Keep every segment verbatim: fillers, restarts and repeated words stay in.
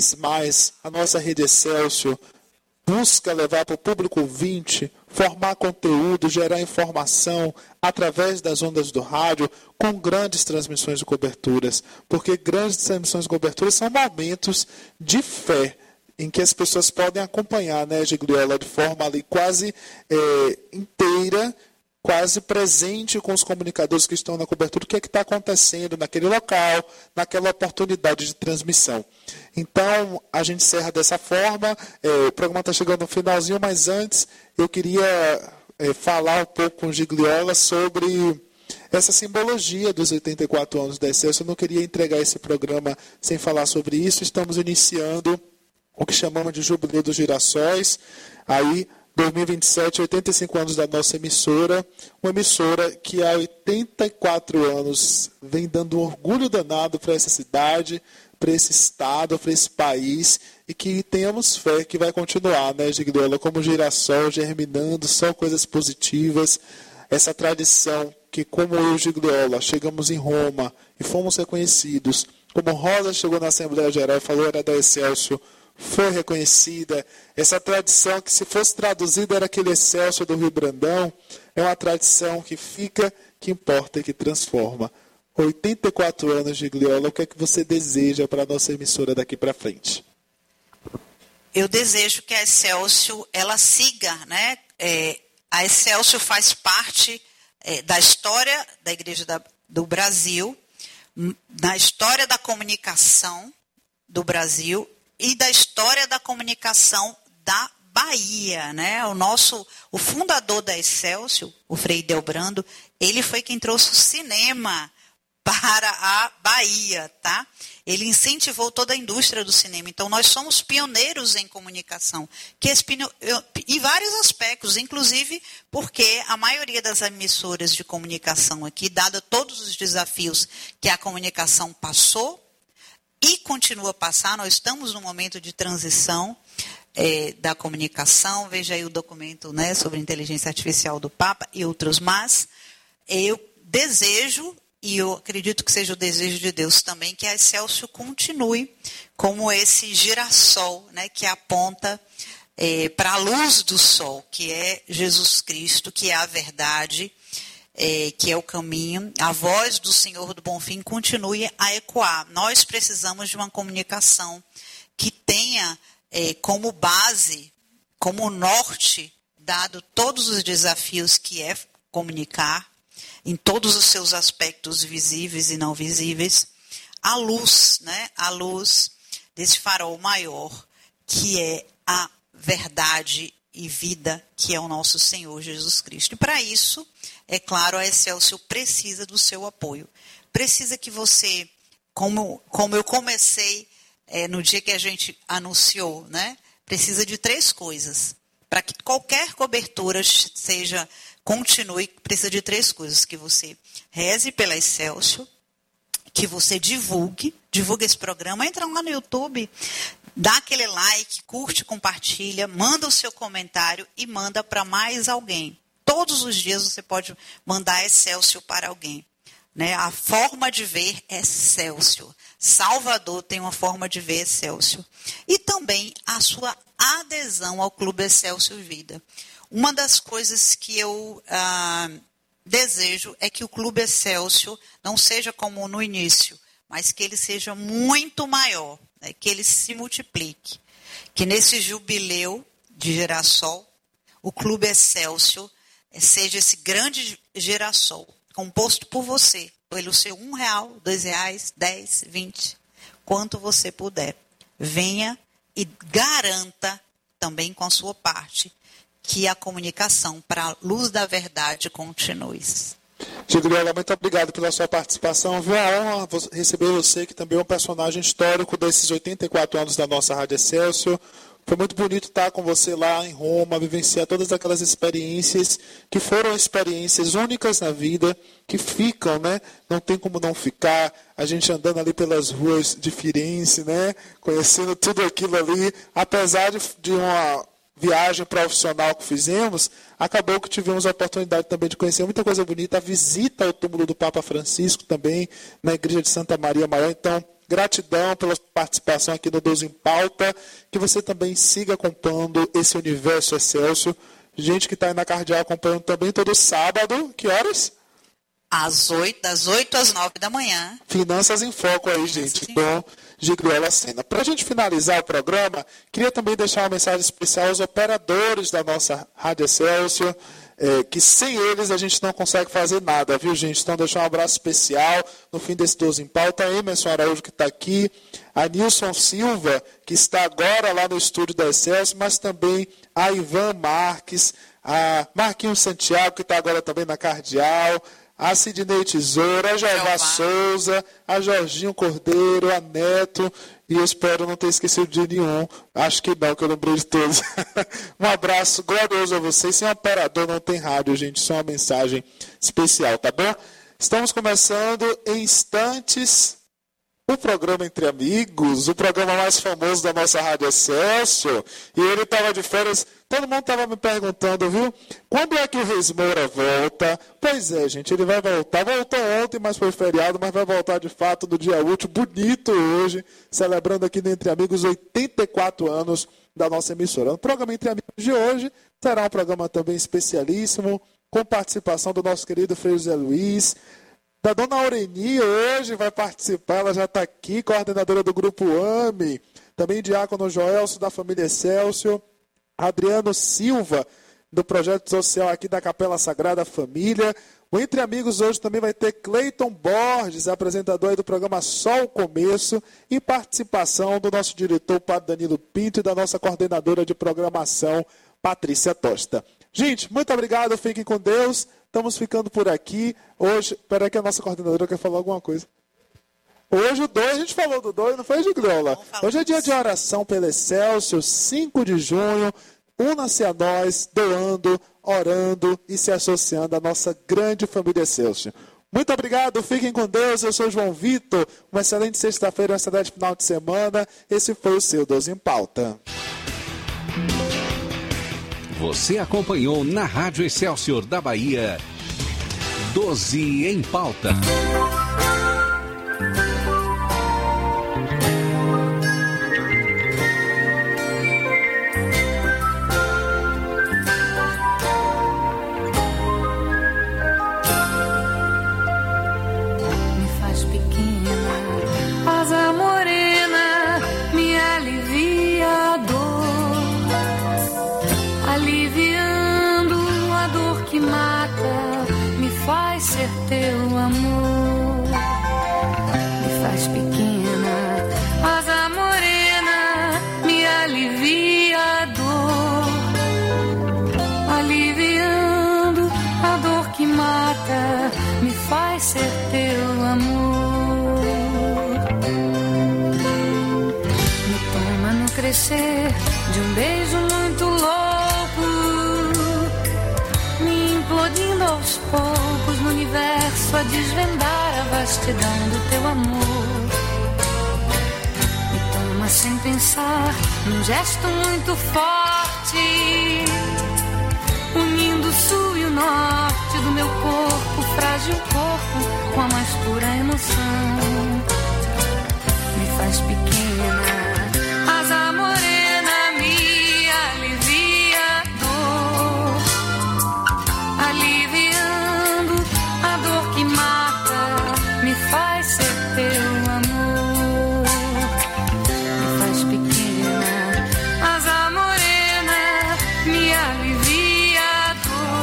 mais a nossa rede Excelsior busca levar para o público ouvinte, formar conteúdo, gerar informação através das ondas do rádio, com grandes transmissões de coberturas. Porque grandes transmissões de coberturas são momentos de fé, em que as pessoas podem acompanhar, né, Gigliola, de forma ali quase é, inteira, quase presente com os comunicadores que estão na cobertura, o que é que está acontecendo naquele local, naquela oportunidade de transmissão. Então, a gente encerra dessa forma, é, o programa está chegando no finalzinho, mas antes eu queria é, falar um pouco com o Gigliola sobre essa simbologia dos oitenta e quatro anos da Excelsior. Eu não queria entregar esse programa sem falar sobre isso. Estamos iniciando o que chamamos de Jubileu dos Girassóis, aí dois mil e vinte e sete, oitenta e cinco anos da nossa emissora, uma emissora que há oitenta e quatro anos vem dando um orgulho danado para essa cidade, para esse estado, para esse país, e que tenhamos fé que vai continuar, né, Gigliola, como girassol, germinando só coisas positivas, essa tradição que, como eu, Gigliola, chegamos em Roma e fomos reconhecidos, como Rosa chegou na Assembleia Geral e falou era da Excelsior, foi reconhecida, essa tradição que, se fosse traduzida, era aquele Excelsior do Rio Brandão, é uma tradição que fica, que importa e que transforma. oitenta e quatro anos, Gigliola, o que é que você deseja para a nossa emissora daqui para frente? Eu desejo que a Excelsior, ela siga, né? É, a Excelsior faz parte é, da história da Igreja da, do Brasil, da história da comunicação do Brasil, e da história da comunicação da Bahia, né? O nosso, o fundador da Excelsior, o Frei Delbrando, ele foi quem trouxe o cinema para a Bahia, tá? Ele incentivou toda a indústria do cinema. Então, nós somos pioneiros em comunicação, que esse, em vários aspectos, inclusive porque a maioria das emissoras de comunicação aqui, dada todos os desafios que a comunicação passou, e continua a passar, nós estamos num momento de transição é, da comunicação, veja aí o documento, né, sobre inteligência artificial do Papa e outros, mas eu desejo, e eu acredito que seja o desejo de Deus também, que a Excelsior continue como esse girassol, né, que aponta é, para a luz do sol, que é Jesus Cristo, que é a verdade, É, que é o caminho, a voz do Senhor do Bonfim continue a ecoar. Nós precisamos de uma comunicação que tenha é, como base, como norte, dado todos os desafios que é comunicar, em todos os seus aspectos visíveis e não visíveis, a luz, né, a luz desse farol maior, que é a verdade e vida, que é o nosso Senhor Jesus Cristo. E para isso, é claro, a Excelsior precisa do seu apoio. Precisa que você, como, como eu comecei é, no dia que a gente anunciou, né? Precisa de três coisas. Para que qualquer cobertura seja, continue, precisa de três coisas. Que você reze pela Excelsior, que você divulgue, divulgue esse programa, entra lá no YouTube, dá aquele like, curte, compartilha, manda o seu comentário e manda para mais alguém. Todos os dias você pode mandar Excelsior para alguém, né? A forma de ver é Excelsior. Salvador tem uma forma de ver Excelsior. E também a sua adesão ao Clube Excelsior Vida. Uma das coisas que eu ah, desejo é que o Clube Excelsior não seja como no início, mas que ele seja muito maior, né? Que ele se multiplique. Que nesse jubileu de girassol, o Clube Excelsior seja esse grande girassol, composto por você, pelo seu um real, dois reais, dez, vinte, quanto você puder. Venha e garanta também com a sua parte que a comunicação para a luz da verdade continue. Gigliola, muito obrigado pela sua participação. Viu a honra receber você, que também é um personagem histórico desses oitenta e quatro anos da nossa Rádio Excelsior. Foi muito bonito estar com você lá em Roma, vivenciar todas aquelas experiências que foram experiências únicas na vida, que ficam, né? Não tem como não ficar. A gente andando ali pelas ruas de Firenze, né? Conhecendo tudo aquilo ali, apesar de, de uma viagem profissional que fizemos, acabou que tivemos a oportunidade também de conhecer muita coisa bonita, a visita ao túmulo do Papa Francisco também, na igreja de Santa Maria Maior. Então, gratidão pela participação aqui no doze em Pauta, que você também siga acompanhando esse universo Excelsior. Gente que está aí na Cardeal acompanhando também todo sábado, que horas? Às oito, das oito às nove da manhã. Finanças em Foco aí, gente, com Gigliola Sena. Para a gente finalizar o programa, queria também deixar uma mensagem especial aos operadores da nossa Rádio Excelsior, é, que sem eles a gente não consegue fazer nada, viu, gente? Então, deixar um abraço especial no fim desse doze em Pauta. A Emerson Araújo, que está aqui, a Nilson Silva, que está agora lá no estúdio da Excelsior, mas também a Ivan Marques, a Marquinhos Santiago, que está agora também na Cardeal, a Sidney Tesoura, a Jeová Souza, a Jorginho Cordeiro, a Neto, e eu espero não ter esquecido de nenhum. Acho que não, que eu lembrei de todos. Um abraço glorioso a vocês. Sem operador não tem rádio, gente. Isso é uma mensagem especial, tá bom? Estamos começando em instantes o programa Entre Amigos, o programa mais famoso da nossa Rádio Excelsior. E ele estava de férias. Todo mundo estava me perguntando, viu? Quando é que o Reis Moura volta? Pois é, gente, ele vai voltar. Voltou ontem, mas foi feriado, mas vai voltar de fato no dia útil, bonito hoje, celebrando aqui no Entre Amigos oitenta e quatro anos da nossa emissora. O programa Entre Amigos de hoje será um programa também especialíssimo, com participação do nosso querido Frei José Luiz, da dona Aureni hoje vai participar, ela já está aqui, coordenadora do Grupo A M E, também diácono Joelso da família Excelsior, Adriano Silva, do projeto social aqui da Capela Sagrada Família. O Entre Amigos hoje também vai ter Cleiton Borges, apresentador aí do programa Só o Começo, e participação do nosso diretor, Padre Danilo Pinto, e da nossa coordenadora de programação, Patrícia Tosta. Gente, muito obrigado, fiquem com Deus. Estamos ficando por aqui. Hoje, espera aí que a nossa coordenadora quer falar alguma coisa. Hoje o dois, a gente falou do dois, não foi, Gigliola? Hoje é dia de oração pelo Excelsior, cinco de junho. Una-se a nós, doando, orando e se associando à nossa grande família Excelsior. Muito obrigado, fiquem com Deus. Eu sou o João Vitor. Uma excelente sexta-feira, um excelente final de semana. Esse foi o seu doze em Pauta. Você acompanhou na Rádio Excelsior da Bahia, doze em Pauta. Teu amor me faz pequena, rosa morena, me alivia a dor, aliviando a dor que mata, me faz ser teu amor. Me toma no crescer de um beijo muito louco, me implodindo aos poucos no universo a desvendar a vastidão do teu amor. Me toma sem pensar num gesto muito forte, unindo o sul e o norte do meu corpo, frágil corpo, com a mais pura emoção. Me faz pequena, asa morena, me alivia a dor, aliviando a dor que mata, me faz ser teu amor. Me faz pequena, asa morena, me alivia a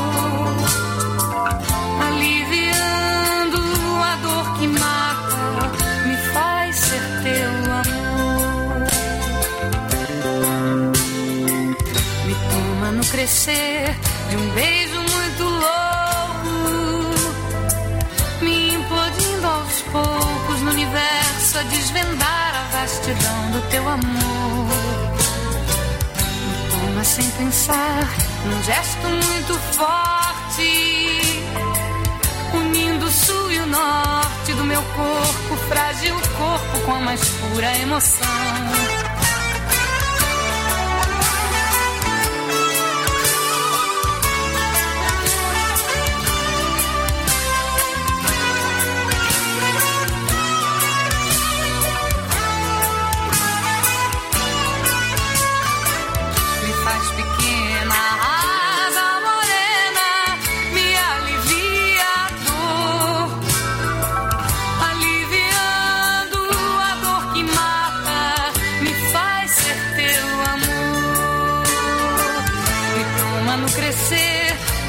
dor, aliviando a dor que mata, me faz ser teu amor. Me toma no crescer de um beijo muito louco, me implodindo aos poucos no universo a desvendar a vastidão do teu amor. Me toma sem pensar num gesto muito forte, unindo o sul e o norte do meu corpo, frágil corpo, com a mais pura emoção.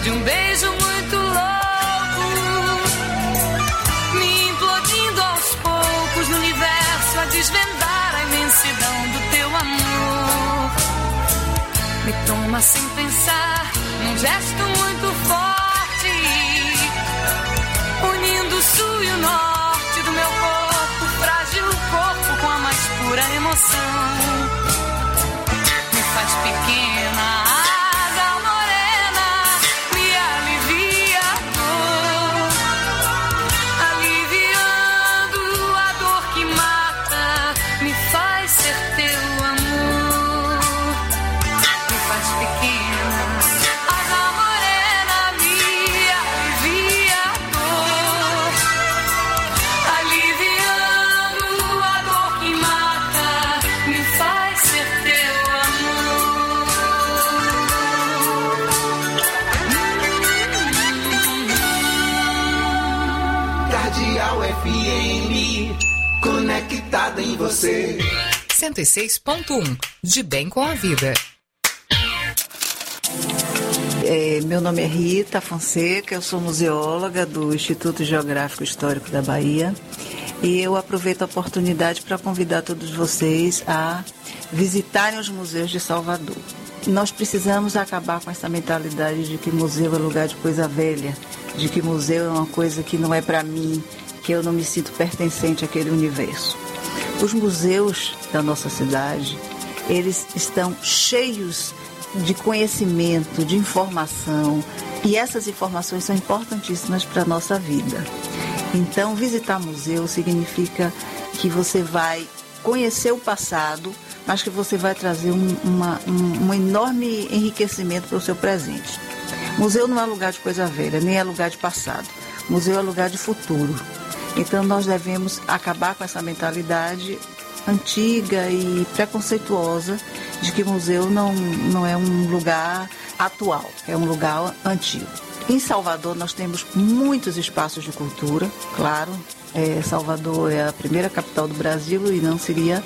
de um beijo muito louco, me implodindo aos poucos no universo a desvendar a imensidão do teu amor. Me toma sem pensar, num gesto muito forte, unindo o sul e o norte do meu corpo, frágil corpo com a mais pura emoção. Me faz pequena, asa morena, me alivia a dor, aliviando a dor que mata, me faz ser teu amor. Me faz pequena, asa morena, me alivia a dor, aliviando a dor que mata, me faz ser teu amor. Cardeal F M, conectado em você. cento e seis ponto um, de bem com a vida. É, meu nome é Rita Fonseca, eu sou museóloga do Instituto Geográfico Histórico da Bahia e eu aproveito a oportunidade para convidar todos vocês a visitarem os museus de Salvador. Nós precisamos acabar com essa mentalidade de que museu é lugar de coisa velha, de que museu é uma coisa que não é para mim, que eu não me sinto pertencente àquele universo. Os museus da nossa cidade, eles estão cheios de conhecimento, de informação, e essas informações são importantíssimas para a nossa vida. Então, visitar museu significa que você vai conhecer o passado, mas que você vai trazer um, uma, um, um enorme enriquecimento para o seu presente. Museu não é lugar de coisa velha, nem é lugar de passado. Museu é lugar de futuro. Então, nós devemos acabar com essa mentalidade antiga e preconceituosa de que museu não, não é um lugar atual, é um lugar antigo. Em Salvador nós temos muitos espaços de cultura, claro, é, Salvador é a primeira capital do Brasil e não seria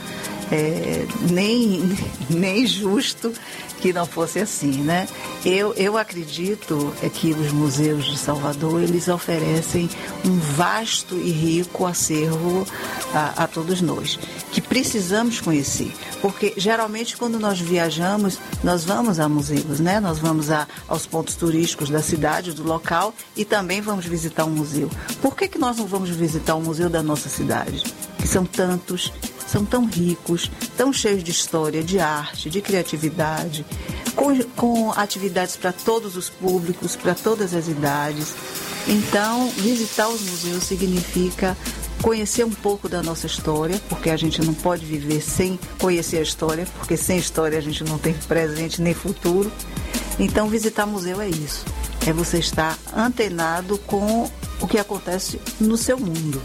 é, nem, nem justo que não fosse assim, né? Eu, eu acredito é que os museus de Salvador, eles oferecem um vasto e rico acervo a, a todos nós, que precisamos conhecer, porque geralmente quando nós viajamos, nós vamos a museus, né? Nós vamos a, aos pontos turísticos da cidade, do local, e também vamos visitar um museu. Por que que nós não vamos visitar um museu da nossa cidade? Que são tantos, são tão ricos, tão cheios de história, de arte, de criatividade, com, com atividades para todos os públicos, para todas as idades. Então, visitar os museus significa conhecer um pouco da nossa história, porque a gente não pode viver sem conhecer a história, porque sem história a gente não tem presente nem futuro. Então, visitar museu é isso, é você estar antenado com o que acontece no seu mundo.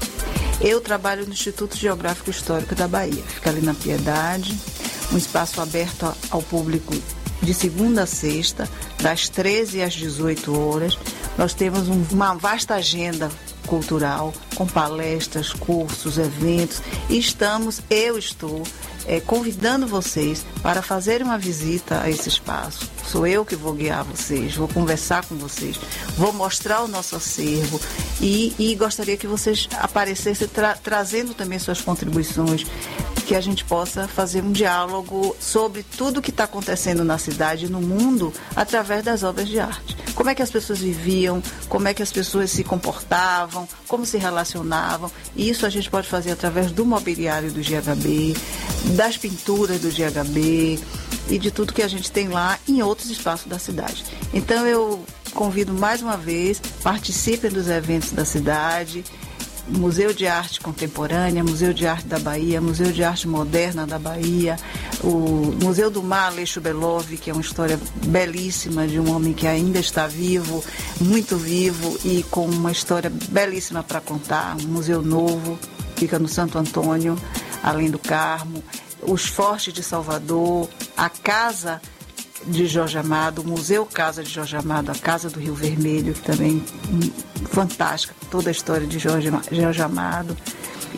Eu trabalho no Instituto Geográfico Histórico da Bahia, fica ali na Piedade, um espaço aberto ao público de segunda a sexta, das treze às dezoito horas. Nós temos um, uma vasta agenda cultural, com palestras, cursos, eventos, e estamos, eu estou é, convidando vocês para fazerem uma visita a esse espaço. Sou eu que vou guiar vocês, vou conversar com vocês, vou mostrar o nosso acervo e, e gostaria que vocês aparecessem tra- trazendo também suas contribuições, que a gente possa fazer um diálogo sobre tudo que está acontecendo na cidade e no mundo através das obras de arte. Como é que as pessoas viviam, como é que as pessoas se comportavam, como se relacionavam. E isso a gente pode fazer através do mobiliário do G H B, das pinturas do G H B e de tudo que a gente tem lá em outros espaços da cidade. Então eu convido mais uma vez, participem dos eventos da cidade, Museu de Arte Contemporânea, Museu de Arte da Bahia, Museu de Arte Moderna da Bahia, o Museu do Mar Aleixo Belov, que é uma história belíssima de um homem que ainda está vivo, muito vivo e com uma história belíssima para contar, um museu novo, fica no Santo Antônio, além do Carmo, os Fortes de Salvador, a Casa de Jorge Amado, o Museu Casa de Jorge Amado, a Casa do Rio Vermelho, que também hum, fantástica, toda a história de Jorge, Jorge Amado.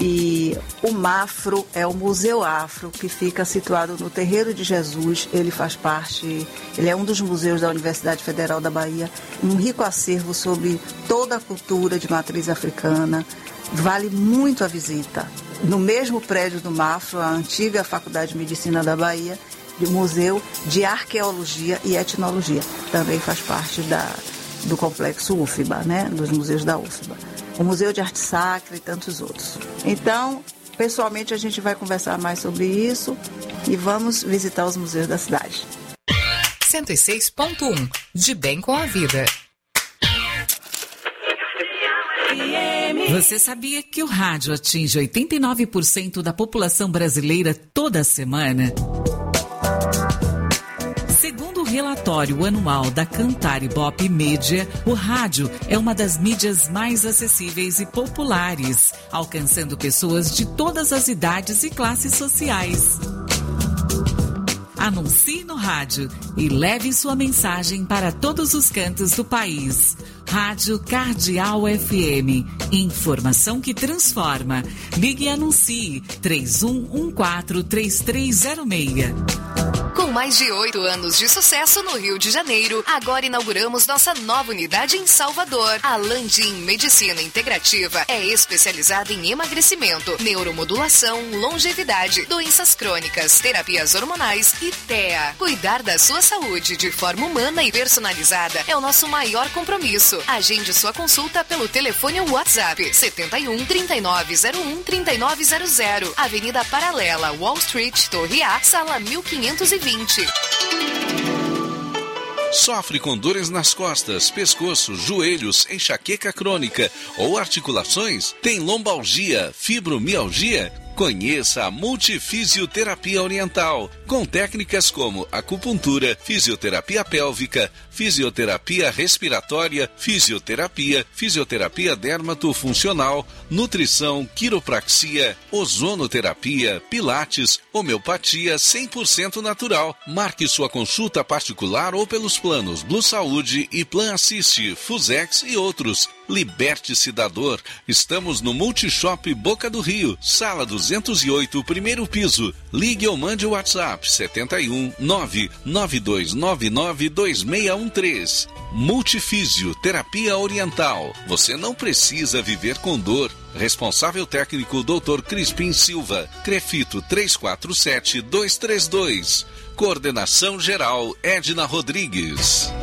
E o Mafro é o Museu Afro, que fica situado no Terreiro de Jesus. Ele faz parte, ele é um dos museus da Universidade Federal da Bahia, um rico acervo sobre toda a cultura de matriz africana. Vale muito a visita. No mesmo prédio do Mafro, a antiga Faculdade de Medicina da Bahia, de Museu de Arqueologia e Etnologia. Também faz parte da, do complexo U F B A, né? Dos museus da U F B A. O Museu de Arte Sacra e tantos outros. Então, pessoalmente, a gente vai conversar mais sobre isso e vamos visitar os museus da cidade. cento e seis ponto um, de bem com a vida. Você sabia que o rádio atinge oitenta e nove por cento da população brasileira toda semana? Segundo o relatório anual da Cantar Ibope Média, o rádio é uma das mídias mais acessíveis e populares, alcançando pessoas de todas as idades e classes sociais. Anuncie no rádio e leve sua mensagem para todos os cantos do país. Rádio Cardeal F M. Informação que transforma. Ligue e anuncie três um um quatro, três três zero seis. Com mais de oito anos de sucesso no Rio de Janeiro, agora inauguramos nossa nova unidade em Salvador. A Landim Medicina Integrativa é especializada em emagrecimento, neuromodulação, longevidade, doenças crônicas, terapias hormonais e T E A. Cuidar da sua saúde de forma humana e personalizada é o nosso maior compromisso. Agende sua consulta pelo telefone ou WhatsApp setenta e um, trinta e nove zero um, trinta e nove zero zero. Avenida Paralela, Wall Street, Torre A, sala mil quinhentos e vinte. Sofre com dores nas costas, pescoço, joelhos, enxaqueca crônica ou articulações? Tem lombalgia, fibromialgia? Conheça a Multifisioterapia Oriental, com técnicas como acupuntura, fisioterapia pélvica, fisioterapia respiratória, fisioterapia, fisioterapia dermatofuncional, nutrição, quiropraxia, ozonoterapia, pilates, homeopatia cem por cento natural. Marque sua consulta particular ou pelos planos Blue Saúde e Plan Assist, Fusex e outros. Liberte-se da dor. Estamos no Multishop Boca do Rio, sala duzentos e oito, primeiro piso. Ligue ou mande o WhatsApp setenta e um, nove nove dois nove nove, dois seis um três. Multifísio Terapia Oriental. Você não precisa viver com dor. Responsável técnico doutor Crispim Silva. Crefito três quatro sete, dois três dois. Coordenação geral Edna Rodrigues.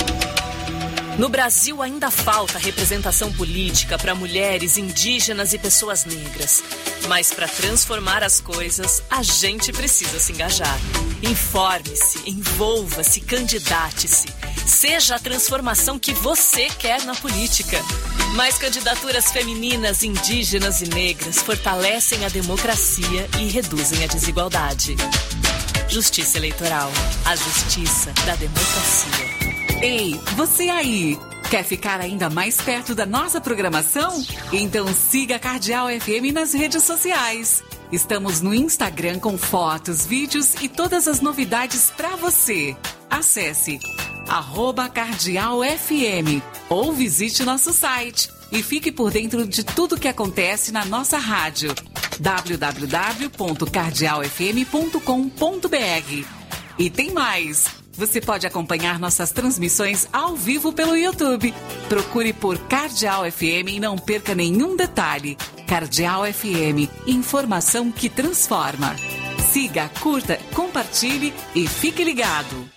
No Brasil ainda falta representação política para mulheres, indígenas e pessoas negras. Mas para transformar as coisas, a gente precisa se engajar. Informe-se, envolva-se, candidate-se. Seja a transformação que você quer na política. Mais candidaturas femininas, indígenas e negras fortalecem a democracia e reduzem a desigualdade. Justiça Eleitoral. A justiça da democracia. Ei, você aí, quer ficar ainda mais perto da nossa programação? Então siga a Cardeal F M nas redes sociais. Estamos no Instagram com fotos, vídeos e todas as novidades para você. Acesse arroba Cardeal F M ou visite nosso site e fique por dentro de tudo que acontece na nossa rádio. w w w ponto cardeal f m ponto com ponto b r. E tem mais! Você pode acompanhar nossas transmissões ao vivo pelo YouTube. Procure por Cardeal F M e não perca nenhum detalhe. Cardeal F M, informação que transforma. Siga, curta, compartilhe e fique ligado.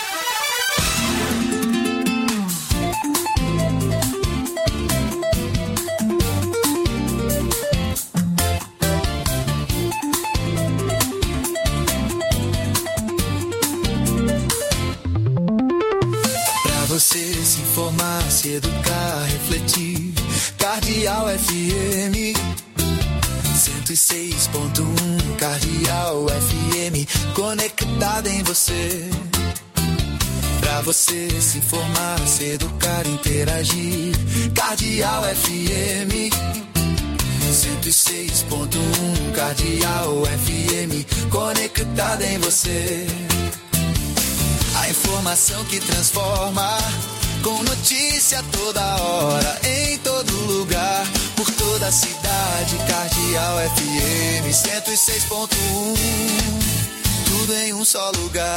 Você se informar, se educar, refletir. Cardeal F M cento e seis ponto um. Cardeal F M conectada em você. Pra você se informar, se educar, interagir. Cardeal F M cento e seis ponto um. Cardeal F M conectada em você. A informação que transforma, com notícia toda hora, em todo lugar, por toda toda a cidade, Cardeal F M cento e seis ponto um, tudo em um só lugar.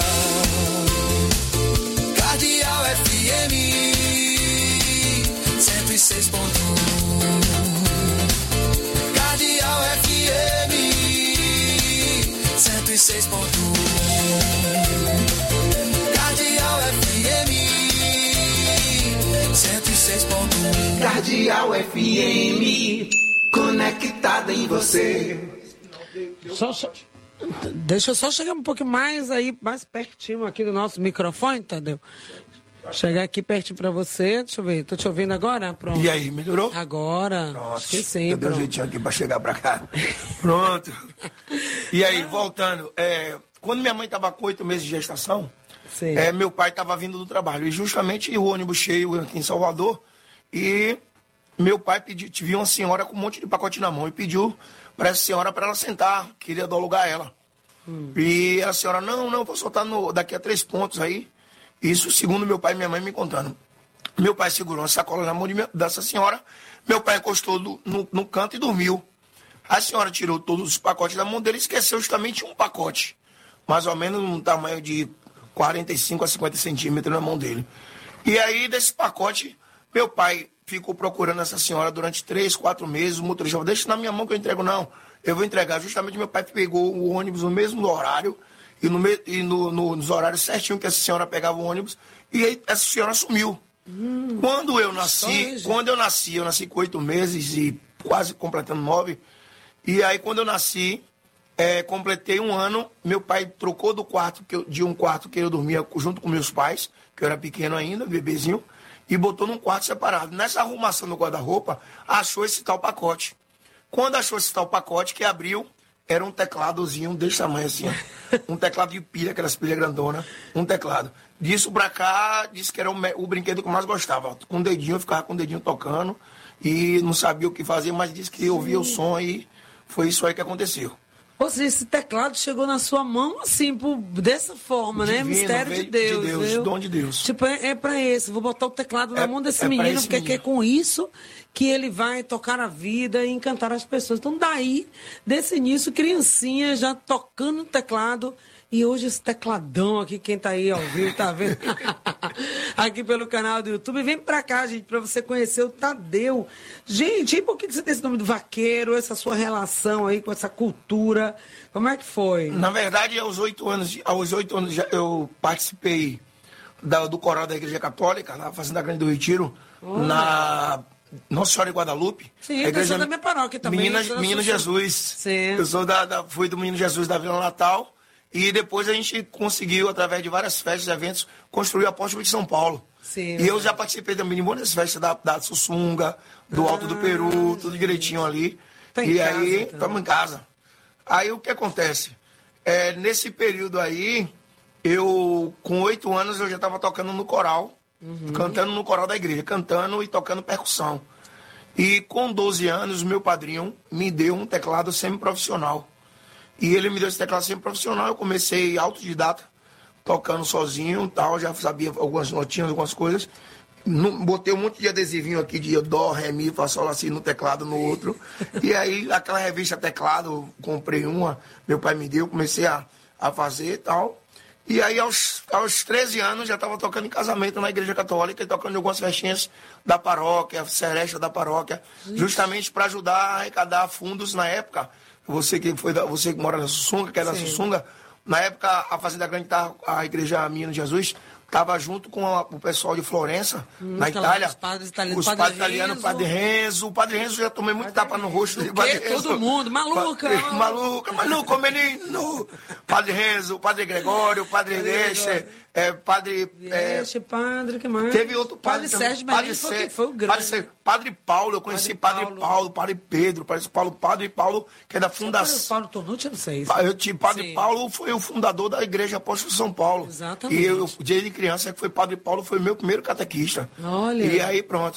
Cardeal F M cento e seis ponto um, Cardeal F M cento e seis ponto um, Cardeal F M cento e seis ponto um. Cardeal F M, conectada em você. Só, só, deixa eu só chegar um pouquinho mais aí, mais pertinho aqui do nosso microfone, entendeu? Chegar aqui pertinho pra você, deixa eu ver, tô te ouvindo agora? Pronto. E aí, melhorou? Agora. Nossa, acho que sim, eu dei um jeitinho aqui pra chegar pra cá. Pronto. E aí, voltando, é, quando minha mãe tava com oito meses de gestação, é, meu pai tava vindo do trabalho, e justamente o ônibus cheio aqui em Salvador, e meu pai pediu, viu uma senhora com um monte de pacote na mão, e pediu pra essa senhora pra ela sentar, queria alugar ela. Hum. E a senhora, não, não, vou soltar no, daqui a três pontos aí. Isso segundo meu pai e minha mãe me contando. Meu pai segurou uma sacola na mão de minha, dessa senhora, meu pai encostou do, no, no canto e dormiu. A senhora tirou todos os pacotes da mão dele e esqueceu justamente um pacote, mais ou menos um tamanho de quarenta e cinco a cinquenta centímetros na mão dele. E aí, desse pacote, meu pai ficou procurando essa senhora durante três, quatro meses. O motorista falou, deixa na minha mão que eu entrego. Não, eu vou entregar. Justamente meu pai pegou o ônibus no mesmo horário, e, no, e no, no, nos horários certinho que essa senhora pegava o ônibus, e aí essa senhora sumiu. Hum, quando eu nasci, quando eu nasci, eu nasci com oito meses e quase completando nove, e aí quando eu nasci, é, completei um ano, meu pai trocou do quarto, que eu, de um quarto que eu dormia junto com meus pais, que eu era pequeno ainda, bebezinho, e botou num quarto separado. Nessa arrumação no guarda-roupa, achou esse tal pacote. Quando achou esse tal pacote, que abriu, era um tecladozinho desse tamanho assim, ó. Um teclado de pilha, aquelas pilhas grandonas, um teclado. Disso pra cá, disse que era o, o brinquedo que eu mais gostava. Com o dedinho, eu ficava com o dedinho tocando e não sabia o que fazer, mas disse que eu ouvia o som e foi isso aí que aconteceu. Ou seja, esse teclado chegou na sua mão assim, por, dessa forma, Divino, né? Mistério de Deus. De Deus, viu? dom de Deus. Tipo, é, é pra esse. Vou botar o teclado na é, mão desse é menino, porque menino. é com isso que ele vai tocar a vida e encantar as pessoas. Então, daí, desse início, criancinha já tocando o teclado. E hoje esse tecladão aqui, quem tá aí ao vivo, tá vendo? Aqui pelo canal do YouTube. Vem pra cá, gente, pra você conhecer o Tadeu. Gente, e por que você tem esse nome do vaqueiro, essa sua relação aí com essa cultura? Como é que foi? Na verdade, aos oito anos, aos oito anos já, eu participei da, do coral da Igreja Católica, na Fazenda Grande do Retiro, oh. na Nossa Senhora de Guadalupe. Sim, a igreja, eu sou da minha paróquia também. Menina, Menino Jesus. Sim. Eu sou da, da, fui do Menino Jesus da Vila Natal. E depois a gente conseguiu, através de várias festas e eventos, construir o Apóstolo de São Paulo. Sim, e eu já participei também de muitas festas da, da Sussunga, do ah, Alto do Peru, tudo direitinho ali. Tá e casa, aí, estamos então. em casa. Aí o que acontece? É, nesse período aí, eu, com oito anos, eu já estava tocando no coral, uhum. cantando no coral da igreja, cantando e tocando percussão. E com doze anos, meu padrinho me deu um teclado semiprofissional. E ele me deu esse teclado sempre profissional, eu comecei autodidata, tocando sozinho e tal, já sabia algumas notinhas, algumas coisas. Botei um monte de adesivinho aqui de dó, ré, mi, fá, sol, assim, no teclado, no outro. E aí, aquela revista teclado, comprei uma, meu pai me deu, comecei a, a fazer e tal. E aí, aos, aos treze anos, já estava tocando em casamento na Igreja Católica e tocando em algumas festinhas da paróquia, seresta da paróquia, Ixi. justamente para ajudar a arrecadar fundos na época. Você que, foi da, você que mora na Sussunga, que é da Sussunga, na época a Fazenda Grande, tá, a Igreja Menino Jesus, estava junto com a, o pessoal de Florença, hum, na Itália. Os padres italianos, os padres italianos, o Padre Renzo. O Padre Renzo já tomei muito padre tapa no rosto dele. Padre Renzo. Todo mundo, maluca. Padre, maluca, maluco, menino. Padre Renzo, o Padre Gregório, o Padre Deixe, é, Padre... Deixe, é, Padre, que mais? Teve outro Padre... Padre Sérgio Padre foi, Sérgio, foi o grande. Padre, Sérgio, padre Paulo, eu conheci Padre, padre Paulo. Paulo, Padre Pedro, Padre Paulo, Padre Paulo, que é da fundação... Padre Paulo Tonucci, eu não sei. Eu tive Padre Sim. Paulo, foi o fundador da Igreja Apóstolo de São Paulo. Exatamente. E eu, desde criança, que foi Padre Paulo, foi meu primeiro catequista. Olha. E aí, pronto.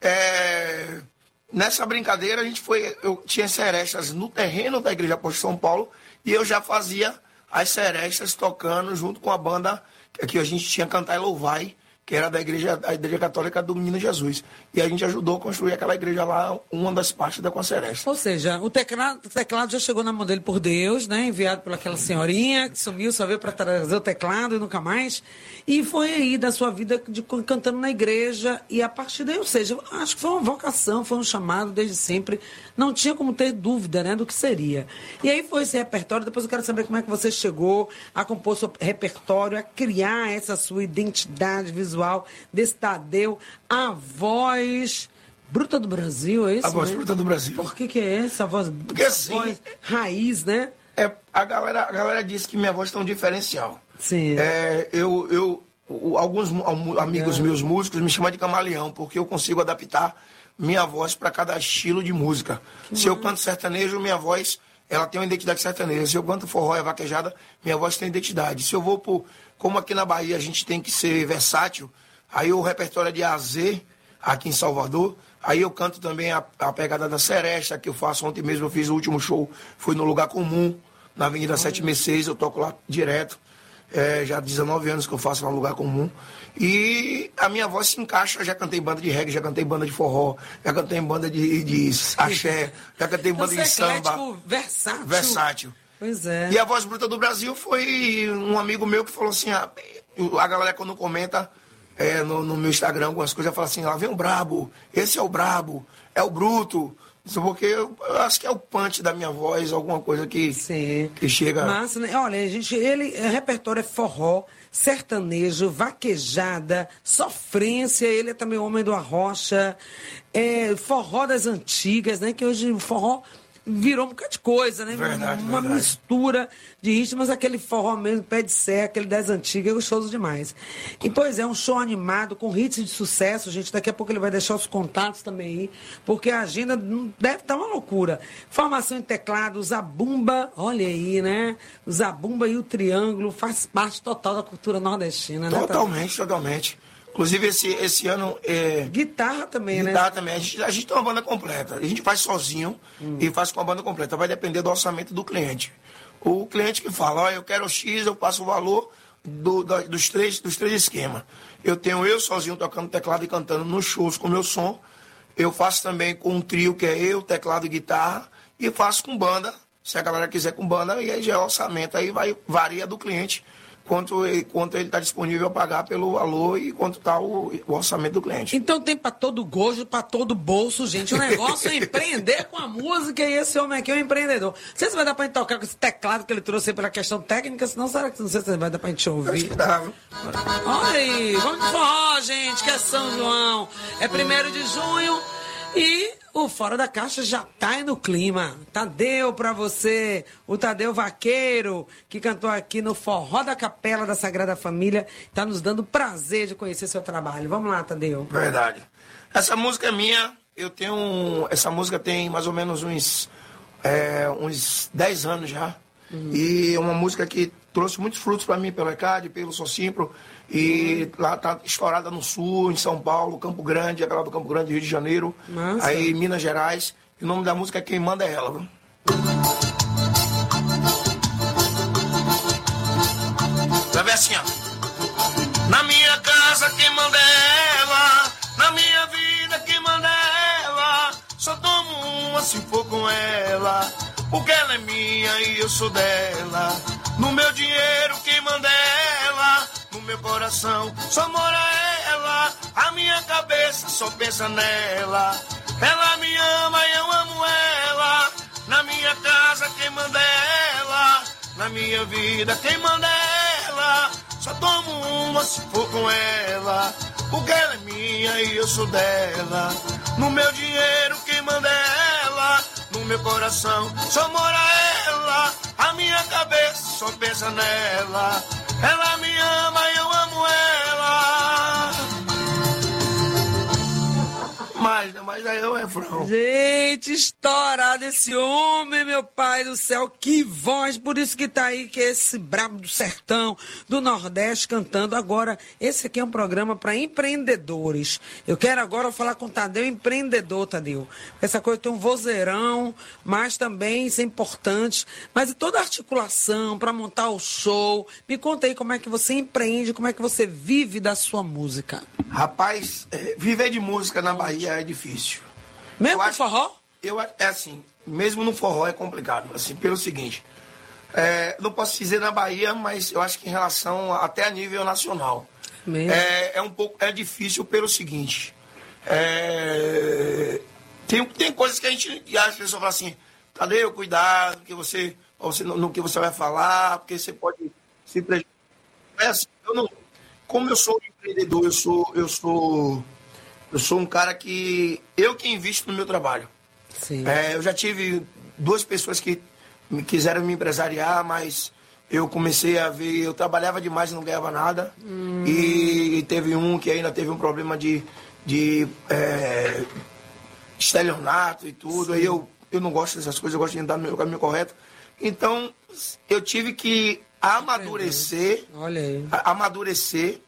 É... Nessa brincadeira, a gente foi... Eu tinha serestas no terreno da Igreja Apóstolo de São Paulo e eu já fazia as serestas tocando junto com a banda que a gente tinha Cantar e Louvai, que era da igreja, da igreja católica do Menino Jesus. E a gente ajudou a construir aquela igreja lá, uma das partes da Conseresta. Ou seja, o teclado, o teclado já chegou na mão dele por Deus, né? Enviado pelaquela senhorinha que sumiu, só veio para trazer o teclado e nunca mais. E foi aí da sua vida de, cantando na igreja. E a partir daí, ou seja, acho que foi uma vocação, foi um chamado desde sempre. Não tinha como ter dúvida, né, do que seria. E aí foi esse repertório. Depois eu quero saber como é que você chegou a compor seu repertório, a criar essa sua identidade visual desse Tadeu, a voz bruta do Brasil, é isso? A voz né? bruta do Brasil. Por que que é essa voz? Porque assim, voz raiz, né? É, a, galera, a galera disse que minha voz tem um diferencial. Sim. É, eu, eu, alguns amigos é. meus músicos me chamam de camaleão, porque eu consigo adaptar minha voz para cada estilo de música. Que Se mano. eu canto sertanejo, minha voz ela tem uma identidade sertaneja. Se eu canto forró e vaquejada, minha voz tem identidade. Se eu vou por... Como aqui na Bahia a gente tem que ser versátil, aí o repertório é de A a Z, aqui em Salvador. Aí eu canto também a, a pegada da seresta, que eu faço. Ontem mesmo eu fiz o último show, foi no Lugar Comum, na Avenida sete sessenta e seis, eu toco lá direto. É, já há dezenove anos que eu faço lá no Lugar Comum. E a minha voz se encaixa, já cantei banda de reggae, já cantei banda de forró, já cantei banda de, de axé, já cantei banda de samba. Versátil. Versátil. Pois é. E a voz bruta do Brasil foi um amigo meu que falou assim, a, a galera quando comenta é, no, no meu Instagram algumas coisas, fala assim, lá vem o brabo, esse é o brabo, é o bruto. Isso porque eu, eu acho que é o punch da minha voz, alguma coisa que, Sim. que chega... Massa, né? Olha, gente, ele, o repertório é forró, sertanejo, vaquejada, sofrência, ele é também homem do arrocha, é, forró das antigas, né? Que hoje o forró virou um bocado de coisa, né? Verdade, Uma verdade. mistura de ritmos, aquele forró mesmo, pé de serra, aquele das antigas, é gostoso demais. E, pois é, um show animado, com hits de sucesso, gente. Daqui a pouco ele vai deixar os contatos também aí, porque a agenda deve estar uma loucura. Formação em teclado, zabumba, olha aí, né? O zabumba e o triângulo faz parte total da cultura nordestina, né? Totalmente, totalmente. Inclusive, esse, esse ano... É... Guitarra também, né? Guitarra também. A gente, a gente tem uma banda completa. A gente faz sozinho hum. e faz com a banda completa. Vai depender do orçamento do cliente. O cliente que fala, ó, eu quero X, eu passo o valor do, da, dos, três, dos três esquemas. Eu tenho eu sozinho tocando teclado e cantando nos shows com o meu som. Eu faço também com um trio, que é eu, teclado e guitarra. E faço com banda, se a galera quiser com banda. E aí já é orçamento. Aí vai, varia do cliente. Quanto ele quanto ele está disponível a pagar pelo valor e quanto está o, o orçamento do cliente. Então tem para todo gosto, para todo bolso, gente. O negócio é empreender com a música e esse homem aqui é um empreendedor. Não sei se vai dar para gente tocar com esse teclado que ele trouxe aí pela questão técnica, senão será que não sei se vai dar para gente ouvir. Acho que dá. Olha aí, vamos de forró, gente, que é São João. É primeiro de junho e... O Fora da Caixa já tá aí no clima. Tadeu pra você, o Tadeu Vaqueiro, que cantou aqui no Forró da Capela da Sagrada Família, tá nos dando prazer de conhecer seu trabalho. Vamos lá, Tadeu. Verdade. Essa música é minha, eu tenho um, essa música tem mais ou menos uns, é, uns dez anos já. Uhum. E é uma música que trouxe muitos frutos para mim, pelo ECAD, pelo Socimpro. E uhum. lá tá estourada no Sul, em São Paulo, Campo Grande, aquela do Campo Grande, Rio de Janeiro. Nossa. Aí Minas Gerais. E o nome da música é Quem Manda É Ela. Viu? Vai ver assim, ó. Na minha casa quem manda é ela, na minha vida quem manda é ela. Só tomo uma se for com ela, porque ela é minha e eu sou dela. No meu dinheiro quem manda é ela, no meu coração só mora ela. A minha cabeça só pensa nela, ela me ama e eu amo ela. Na minha casa quem manda é ela, na minha vida quem manda é ela. Só tomo uma se for com ela, porque ela é minha e eu sou dela. No meu dinheiro quem manda é ela, no meu coração só mora ela. A minha cabeça só pensa nela, ela me ama e eu amo ela. Mas, mas aí é o refrão. não. Gente, estourado esse homem, meu pai do céu, que voz, por isso que tá aí, que é esse brabo do sertão, do Nordeste, cantando. Agora, esse aqui é um programa para empreendedores. Eu quero agora falar com o Tadeu, empreendedor, Tadeu. Essa coisa tem um vozeirão, mas também isso é importante. Mas e toda a articulação para montar o show? Me conta aí como é que você empreende, como é que você vive da sua música. Rapaz, é, viver de música na Bahia é difícil. Mesmo no forró? Eu, é assim, mesmo no forró é complicado. Assim, pelo seguinte, é, não posso dizer na Bahia, mas eu acho que em relação até a nível nacional. É, é um pouco é difícil pelo seguinte. É, tem, tem coisas que a gente. E as pessoas falam assim, Tadeu, cuidado, que você, você, no, no que você vai falar, porque você pode se prejudicar. É assim, eu não. Como eu sou empreendedor, eu sou, eu sou, eu sou um cara que eu que invisto no meu trabalho. Sim. É, eu já tive duas pessoas que me, quiseram me empresariar, mas eu comecei a ver, eu trabalhava demais e não ganhava nada. Hum. E, e teve um que ainda teve um problema de, de é, estelionato e tudo. Sim. Aí eu, eu não gosto dessas coisas, eu gosto de andar no meu caminho correto. Então, eu tive que amadurecer, Olha aí. amadurecer,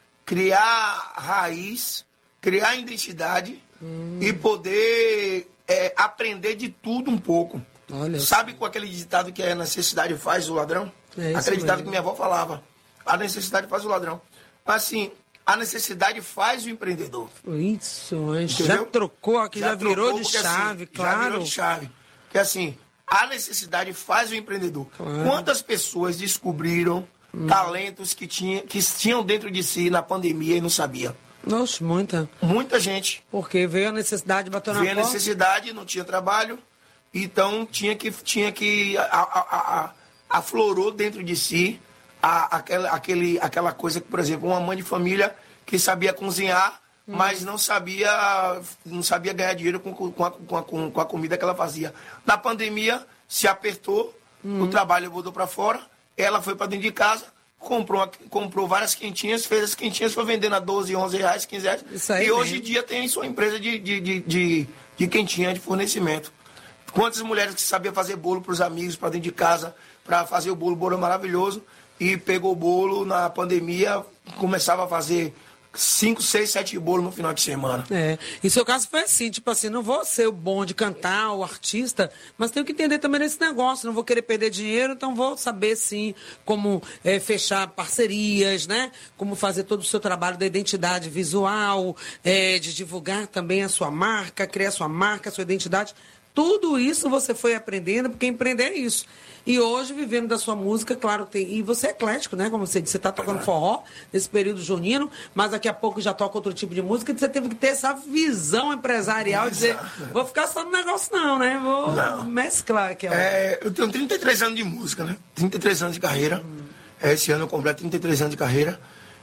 criar raiz, criar identidade hum. e poder é, aprender de tudo um pouco. Olha Sabe isso. Com aquele ditado que a necessidade faz o ladrão? É aquele ditado mesmo. que minha avó falava. A necessidade faz o ladrão. Mas assim, a necessidade faz o empreendedor. Isso, mas já trocou aqui, já, já virou trocou, de porque, chave, assim, claro. Já virou de chave. Porque assim, a necessidade faz o empreendedor. Claro. Quantas pessoas descobriram hum. talentos que, tinha, que tinham dentro de si na pandemia e não sabia? Nossa, muita. Muita gente. Porque veio a necessidade, bateu na porta. Veio a porta. necessidade, não tinha trabalho, então tinha que... Tinha que a, a, a, aflorou dentro de si a, aquela, aquele, aquela coisa que, por exemplo, uma mãe de família que sabia cozinhar, Hum. mas não sabia, não sabia ganhar dinheiro com, com, a, com, a, com a comida que ela fazia. Na pandemia, se apertou, hum. o trabalho voltou para fora, ela foi para dentro de casa, comprou, comprou várias quentinhas, fez as quentinhas, foi vendendo a doze, onze reais, quinze reais. E hoje em dia tem sua empresa de, de, de, de, de quentinha, de fornecimento. Quantas mulheres que sabiam fazer bolo para os amigos, para dentro de casa, para fazer o bolo, o bolo é maravilhoso, e pegou o bolo na pandemia, começava a fazer cinco, seis, sete bolos no final de semana. É, e seu caso foi assim, tipo assim, não vou ser o bom de cantar, o artista, mas tenho que entender também nesse negócio, não vou querer perder dinheiro, então vou saber sim como é, fechar parcerias, né? Como fazer todo o seu trabalho da identidade visual, é, de divulgar também a sua marca, criar sua marca, a sua identidade. Tudo isso você foi aprendendo, porque empreender é isso. E hoje, vivendo da sua música, claro, tem. E você é eclético, né? Como você disse, você está tocando forró nesse período junino, mas daqui a pouco já toca outro tipo de música, e você teve que ter essa visão empresarial, dizer, vou ficar só no negócio, não, né? Vou não. mesclar aqui. É, eu tenho trinta e três anos de música, né? trinta e três anos de carreira. Hum. Esse ano eu completo trinta e três anos de carreira.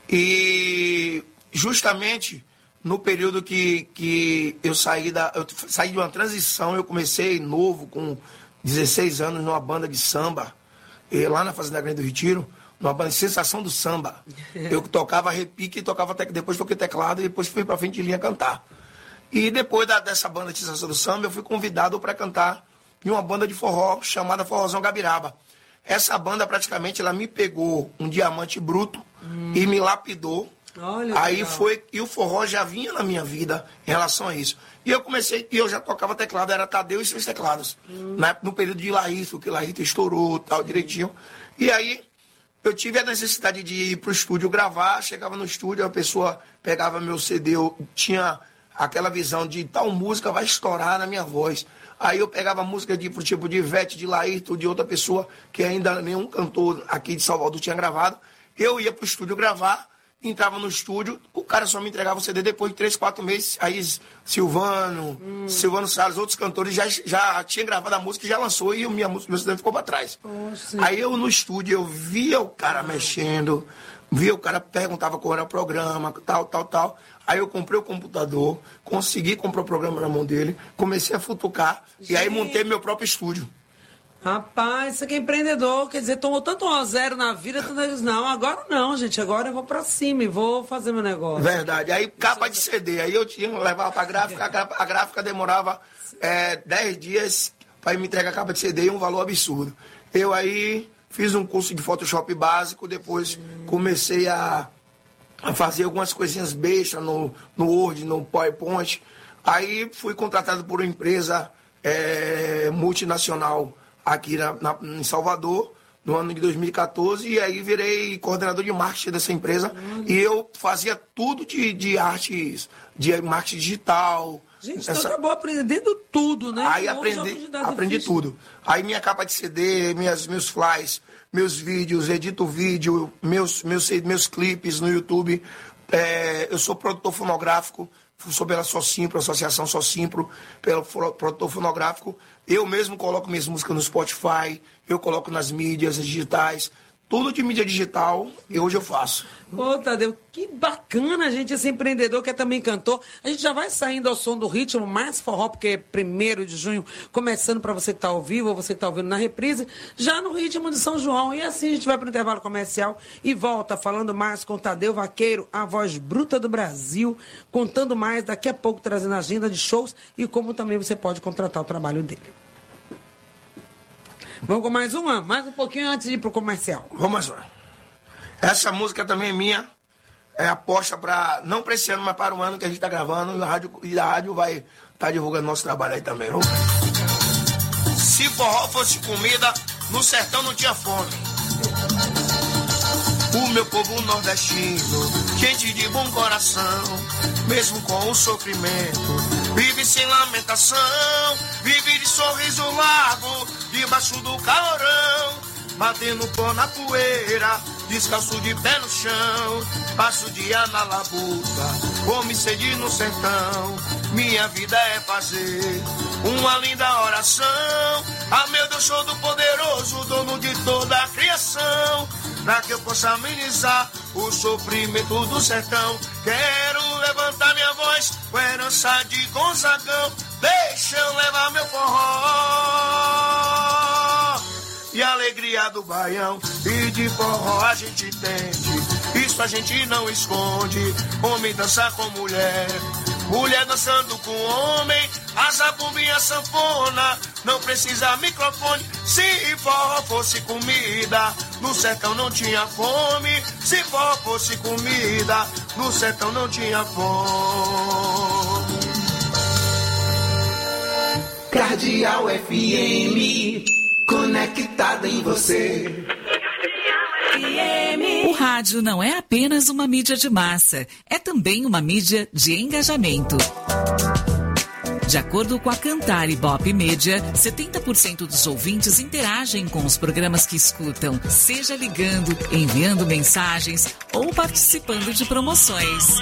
E justamente no período que, que eu saí da. Eu saí de uma transição, eu comecei novo, com dezesseis anos, numa banda de samba, lá na Fazenda Grande do Retiro, numa banda de Sensação do Samba. Eu tocava repique e tocava tec... depois toquei teclado e depois fui pra frente de linha cantar. E depois da, dessa banda de Sensação do Samba, eu fui convidado para cantar em uma banda de forró chamada Forrozão Gabiraba. Essa banda praticamente ela me pegou um diamante bruto hum. e me lapidou. Olha, aí legal. foi, e o forró já vinha na minha vida em relação a isso. E eu comecei, e eu já tocava teclado, era Tadeu e seus teclados. Hum. Na, no período de Laírto, que Laírto estourou, tal, direitinho. E aí eu tive a necessidade de ir pro estúdio gravar, chegava no estúdio, a pessoa pegava meu C D, eu tinha aquela visão de tal música vai estourar na minha voz. Aí eu pegava música de, tipo de Ivete, de Laírto, de outra pessoa que ainda nenhum cantor aqui de Salvador tinha gravado. Eu ia pro estúdio gravar, entrava no estúdio, o cara só me entregava o C D depois de três, quatro meses. Aí Silvano, hum. Silvano Salles, outros cantores já, já tinham gravado a música e já lançou e a minha música, meu C D ficou pra trás. Poxa. Aí eu no estúdio, eu via o cara mexendo, via o cara, perguntava qual era o programa, tal, tal, tal. Aí eu comprei o computador, consegui comprar o programa na mão dele, comecei a futucar. Gente. E aí montei meu próprio estúdio. Rapaz, isso aqui é empreendedor, quer dizer, tomou tanto um a zero na vida, tu diz, não, agora não, gente, agora eu vou pra cima e vou fazer meu negócio. Verdade, aí capa de C D, aí eu tinha que levar pra gráfica, a gráfica demorava é, dez dias pra me entregar a capa de C D e um valor absurdo. Eu aí fiz um curso de Photoshop básico, depois comecei a, a fazer algumas coisinhas bestas no, no Word, no PowerPoint, aí fui contratado por uma empresa é, multinacional aqui na, na, em Salvador, no ano de dois mil e quatorze, e aí virei coordenador de marketing dessa empresa, uhum. e eu fazia tudo de, de artes, de marketing digital. Gente, essa... então acabou aprendendo tudo, né? Aí aprendi, aprendi tudo. Aí minha capa de C D, minhas, meus flyers, meus vídeos, edito vídeo, meus, meus, meus clipes no YouTube. É, eu sou produtor fonográfico, sou pela Socimpro, Associação Socimpro, pelo produtor fonográfico. Eu mesmo coloco minhas músicas no Spotify, eu coloco nas mídias digitais, tudo de mídia digital, e hoje eu faço. Ô, Tadeu, que bacana, gente, esse empreendedor que é também cantor. A gente já vai saindo ao som do ritmo mais forró, porque é primeiro de junho, começando para você que está ao vivo, ou você que está ouvindo na reprise, já no ritmo de São João. E assim a gente vai para o intervalo comercial e volta falando mais com Tadeu Vaqueiro, a voz bruta do Brasil, contando mais, daqui a pouco trazendo a agenda de shows e como também você pode contratar o trabalho dele. Vamos com mais uma? Mais um pouquinho antes de ir pro comercial. Vamos lá. Essa música também é minha. É aposta para, não para esse ano, mas para o ano que a gente está gravando. E a rádio, e a rádio vai estar tá divulgando nosso trabalho aí também. Vamos? Se forró fosse comida, no sertão não tinha fome. O meu povo nordestino, gente de bom coração, mesmo com o sofrimento, vive sem lamentação, vive de sorriso largo, debaixo do calorão, batendo pó na poeira, descalço de pé no chão, passo o dia na labuta, fome e sede no sertão, minha vida é fazer uma linda oração, a meu Deus Todo-Poderoso, dono de toda a criação, pra que eu possa amenizar o sofrimento do sertão. Quero levantar minha voz com a herança de Gonzagão, deixa eu levar meu forró e a alegria do baião. E de forró a gente entende, isso a gente não esconde. Homem dança com mulher, mulher dançando com homem, a zabumbinha sanfona, não precisa microfone. Se forró fosse comida, no sertão não tinha fome. Se forró fosse comida, no sertão não tinha fome. Cardeal F M, conectada em você. O rádio não é apenas uma mídia de massa, é também uma mídia de engajamento. De acordo com a Cantar Ibope Média, setenta por cento dos ouvintes interagem com os programas que escutam, seja ligando, enviando mensagens ou participando de promoções.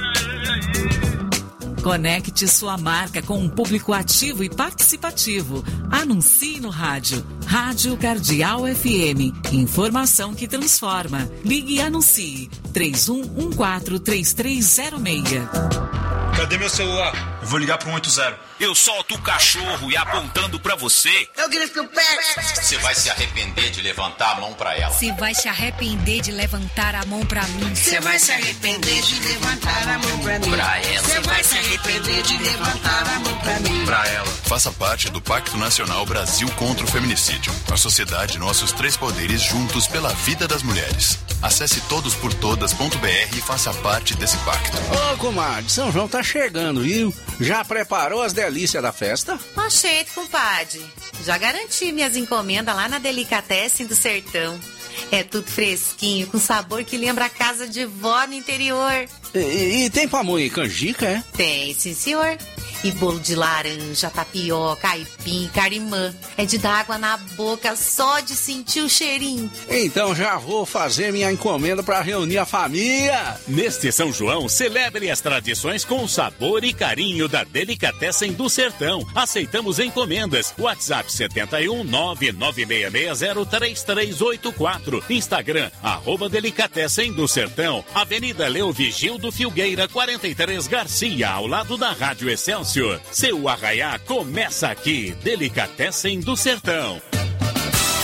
Conecte sua marca com um público ativo e participativo. Anuncie no rádio. Rádio Cardeal F M. Informação que transforma. Ligue e anuncie. três um um quatro, três três zero seis. Cadê meu celular? Eu vou ligar pro um oito zero. Eu solto o cachorro e apontando pra você. Eu grito pé. Você vai se arrepender de levantar a mão pra ela. Você vai se arrepender de levantar a mão pra mim. Você vai se arrepender de levantar a mão pra mim. Pra ela. Você vai se arrepender de levantar a mão pra mim. Pra ela. Faça parte do Pacto Nacional Brasil contra o Feminicídio. A sociedade e nossos três poderes juntos pela vida das mulheres. Acesse todos por todas ponto b r e faça parte desse pacto. Ô, comadre, São João tá chegando, viu? Já preparou as delícias da festa? Oxente, compadre. Já garanti minhas encomendas lá na Delicatessen do Sertão. É tudo fresquinho, com sabor que lembra a casa de vó no interior. E, e, e tem pamonha e canjica, é? Tem, sim, senhor. E bolo de laranja, tapioca, aipim, carimã. É de dar água na boca só de sentir o cheirinho. Então já vou fazer minha encomenda para reunir a família. Neste São João, celebre as tradições com sabor e carinho da Delicatessen do Sertão. Aceitamos encomendas. WhatsApp sete um nove nove seis seis zero três três oito quatro. Instagram, arroba Delicatessen do Sertão. Avenida Leo Vigildo Filgueira, quarenta e três Garcia, ao lado da Rádio Excelsior. Seu arraiá começa aqui. Delicatessen do Sertão.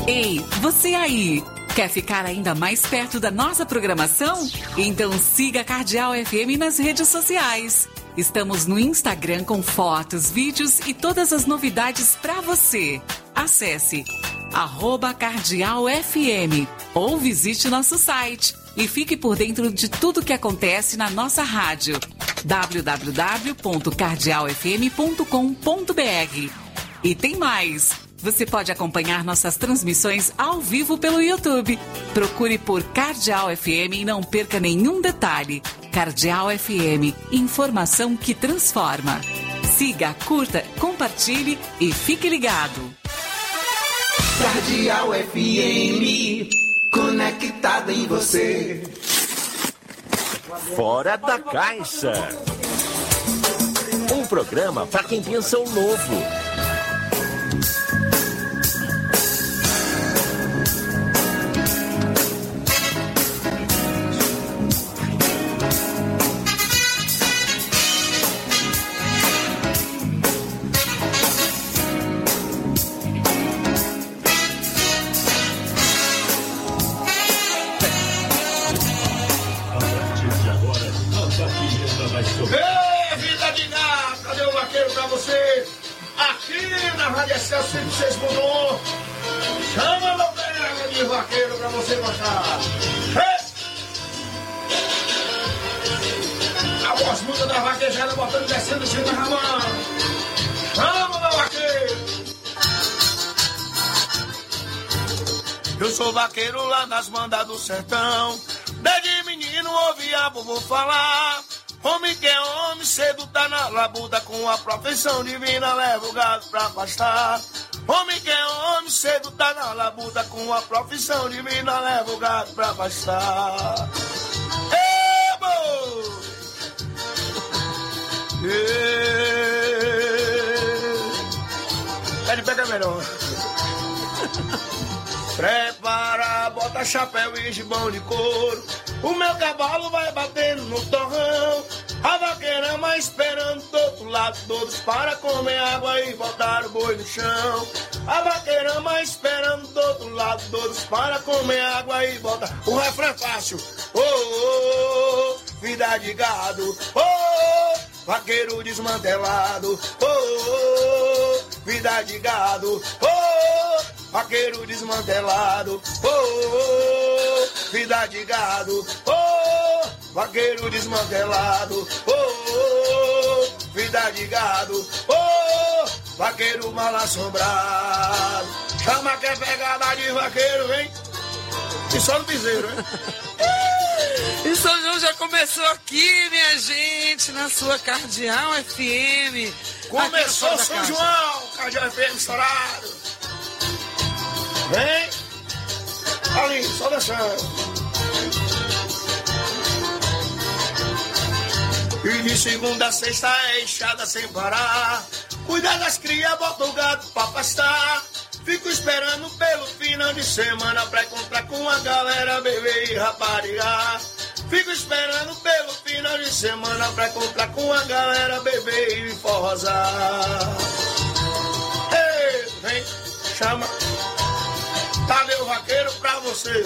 Ei, você aí! Quer ficar ainda mais perto da nossa programação? Então siga a Cardeal F M nas redes sociais. Estamos no Instagram com fotos, vídeos e todas as novidades para você. Acesse arroba Cardeal F M ou visite nosso site e fique por dentro de tudo que acontece na nossa rádio. w w w ponto cardeal f m ponto com ponto b r. E tem mais! Você pode acompanhar nossas transmissões ao vivo pelo YouTube. Procure por Cardeal F M e não perca nenhum detalhe. Cardeal F M, informação que transforma. Siga, curta, compartilhe e fique ligado. Cardeal F M, conectada em você. Fora da Caixa. Um programa para quem pensa o novo. cento e seis ponto um. Chama a novela de vaqueiro pra você gostar. A voz muda da vaquejada botando e descendo em cima da ramão. Chama, meu vaqueiro. Eu sou vaqueiro lá nas bandas do sertão. Desde menino ouvia vovô falar. Homem que é homem, cedo tá na labuta, com a profissão divina leva o gado pra pastar. Homem que é homem, cedo tá na labuta, com a profissão divina leva o gado pra pastar. Ei, boi! Pede, pega melhor. Prepara, bota chapéu e gibão de couro. O meu cavalo vai batendo no torrão. A vaqueirama esperando do outro lado, todos para comer água e botar o boi no chão. A vaqueirama esperando do outro lado, todos para comer água e botar. O refrão é fácil. Oh, oh, oh, vida de gado. Oh, oh, vaqueiro desmantelado. Oh, oh, oh, vida de gado. Oh, oh, vaqueiro desmantelado. Oh, oh, oh, vida de gado. Oh, oh, vaqueiro desmantelado. Oh, oh, oh, vida de gado. Oh, oh, vaqueiro mal assombrado. Chama que é pegada de vaqueiro, hein? E só no piseiro, hein? E São João já começou aqui, minha gente, na sua Cardeal F M. Começou São João, Cardeal F M estourado. Vem. Ali, só deixando. E de segunda a sexta é enxada sem parar. Cuida das crias, bota o gato pra pastar. Fico esperando pelo final de semana pra encontrar com a galera, beber e raparigar. Fico esperando pelo final de semana pra encontrar com a galera, beber e forrosar. Ei, vem, chama. Tadeu Vaqueiro pra você.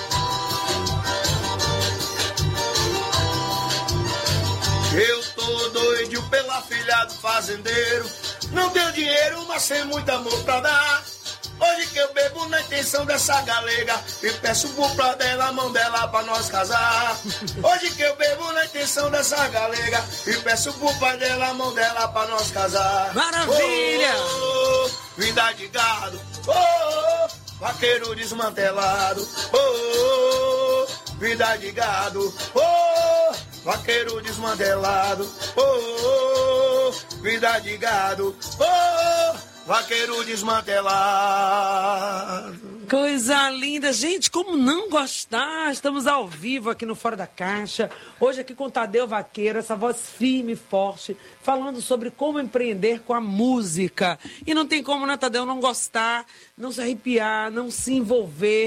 Eu tô doido pela filha do fazendeiro. Não tenho dinheiro, mas sem muito amor pra dar. Hoje que eu bebo na intenção dessa galega e peço pro pai dela, a mão dela pra nós casar. Hoje que eu bebo na intenção dessa galega e peço pro pai dela, a mão dela pra nós casar. Maravilha! Oh, oh, vida de gado. Oh, oh, vaqueiro desmantelado. Oh, oh, vida de gado. Oh, vaqueiro desmantelado. Oh, oh, vida de gado. Oh, vaqueiro desmantelado. Coisa linda. Gente, como não gostar? Estamos ao vivo aqui no Fora da Caixa. Hoje aqui com Tadeu Vaqueiro, essa voz firme e forte, falando sobre como empreender com a música. E não tem como, né, Tadeu, não gostar, não se arrepiar, não se envolver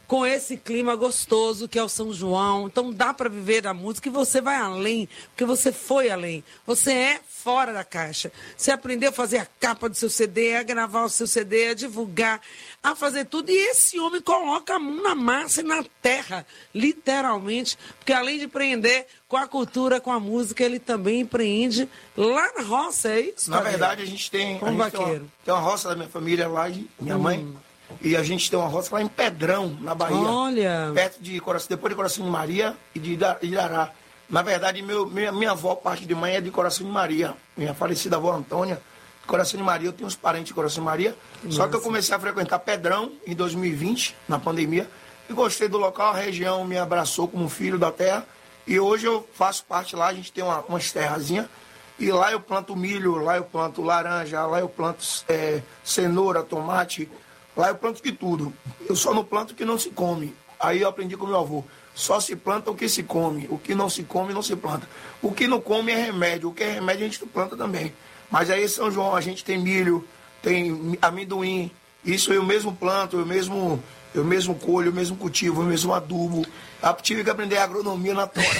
com esse clima gostoso que é o São João. Então dá para viver a música e você vai além, porque você foi além. Você é fora da caixa. Você aprendeu a fazer a capa do seu C D, a gravar o seu C D, a divulgar, a fazer tudo. E esse homem coloca a mão na massa e na terra, literalmente, porque além de empreender com a cultura, com a música, ele também empreende lá na roça, é isso? Na verdade, a gente tem, Como a gente tem, uma, vaqueiro. tem uma roça da minha família lá, de minha Hum. mãe, e a gente tem uma roça lá em Pedrão, na Bahia. Olha. Perto de Coração, depois de Coração de Maria e de Ida- Idará. Na verdade, meu, minha, minha avó, parte de mãe, é de Coração de Maria. Minha falecida avó Antônia, de Coração de Maria. Eu tenho uns parentes de Coração de Maria. Só que eu comecei a frequentar Pedrão em dois mil e vinte, na pandemia. E gostei do local, a região me abraçou como filho da terra. E hoje eu faço parte lá, a gente tem uma, umas terrazinhas. E lá eu planto milho, lá eu planto laranja, lá eu planto é, cenoura, tomate. Lá eu planto de tudo. Eu só não planto o que não se come. Aí eu aprendi com meu avô. Só se planta o que se come. O que não se come, não se planta. O que não come é remédio. O que é remédio, a gente planta também. Mas aí em São João a gente tem milho, tem amendoim. Isso eu mesmo planto, eu mesmo, eu mesmo colho, eu mesmo cultivo, eu mesmo adubo. Eu tive que aprender agronomia na tora.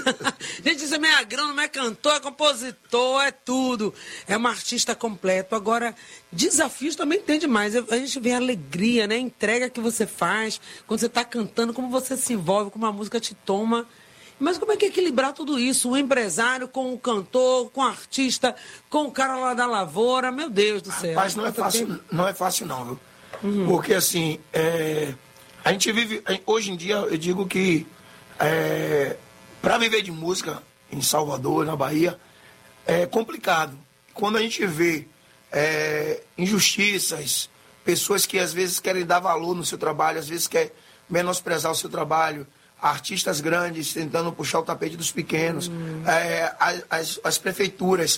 Gente, você não é agrônomo, é cantor, é compositor, é tudo. É um artista completo. Agora, desafios também tem demais. A gente vê a alegria, né? A entrega que você faz quando você está cantando, como você se envolve, como a música te toma. Mas como é que é equilibrar tudo isso? O empresário com o cantor, com o artista, com o cara lá da lavoura. Meu Deus do céu. Mas não é fácil, não é fácil não, viu? Uhum. Porque assim, é... a gente vive, hoje em dia, eu digo que é... para viver de música em Salvador, na Bahia, é complicado. Quando a gente vê é... injustiças, pessoas que às vezes querem dar valor no seu trabalho, às vezes querem menosprezar o seu trabalho, artistas grandes tentando puxar o tapete dos pequenos, hum. é, as, as prefeituras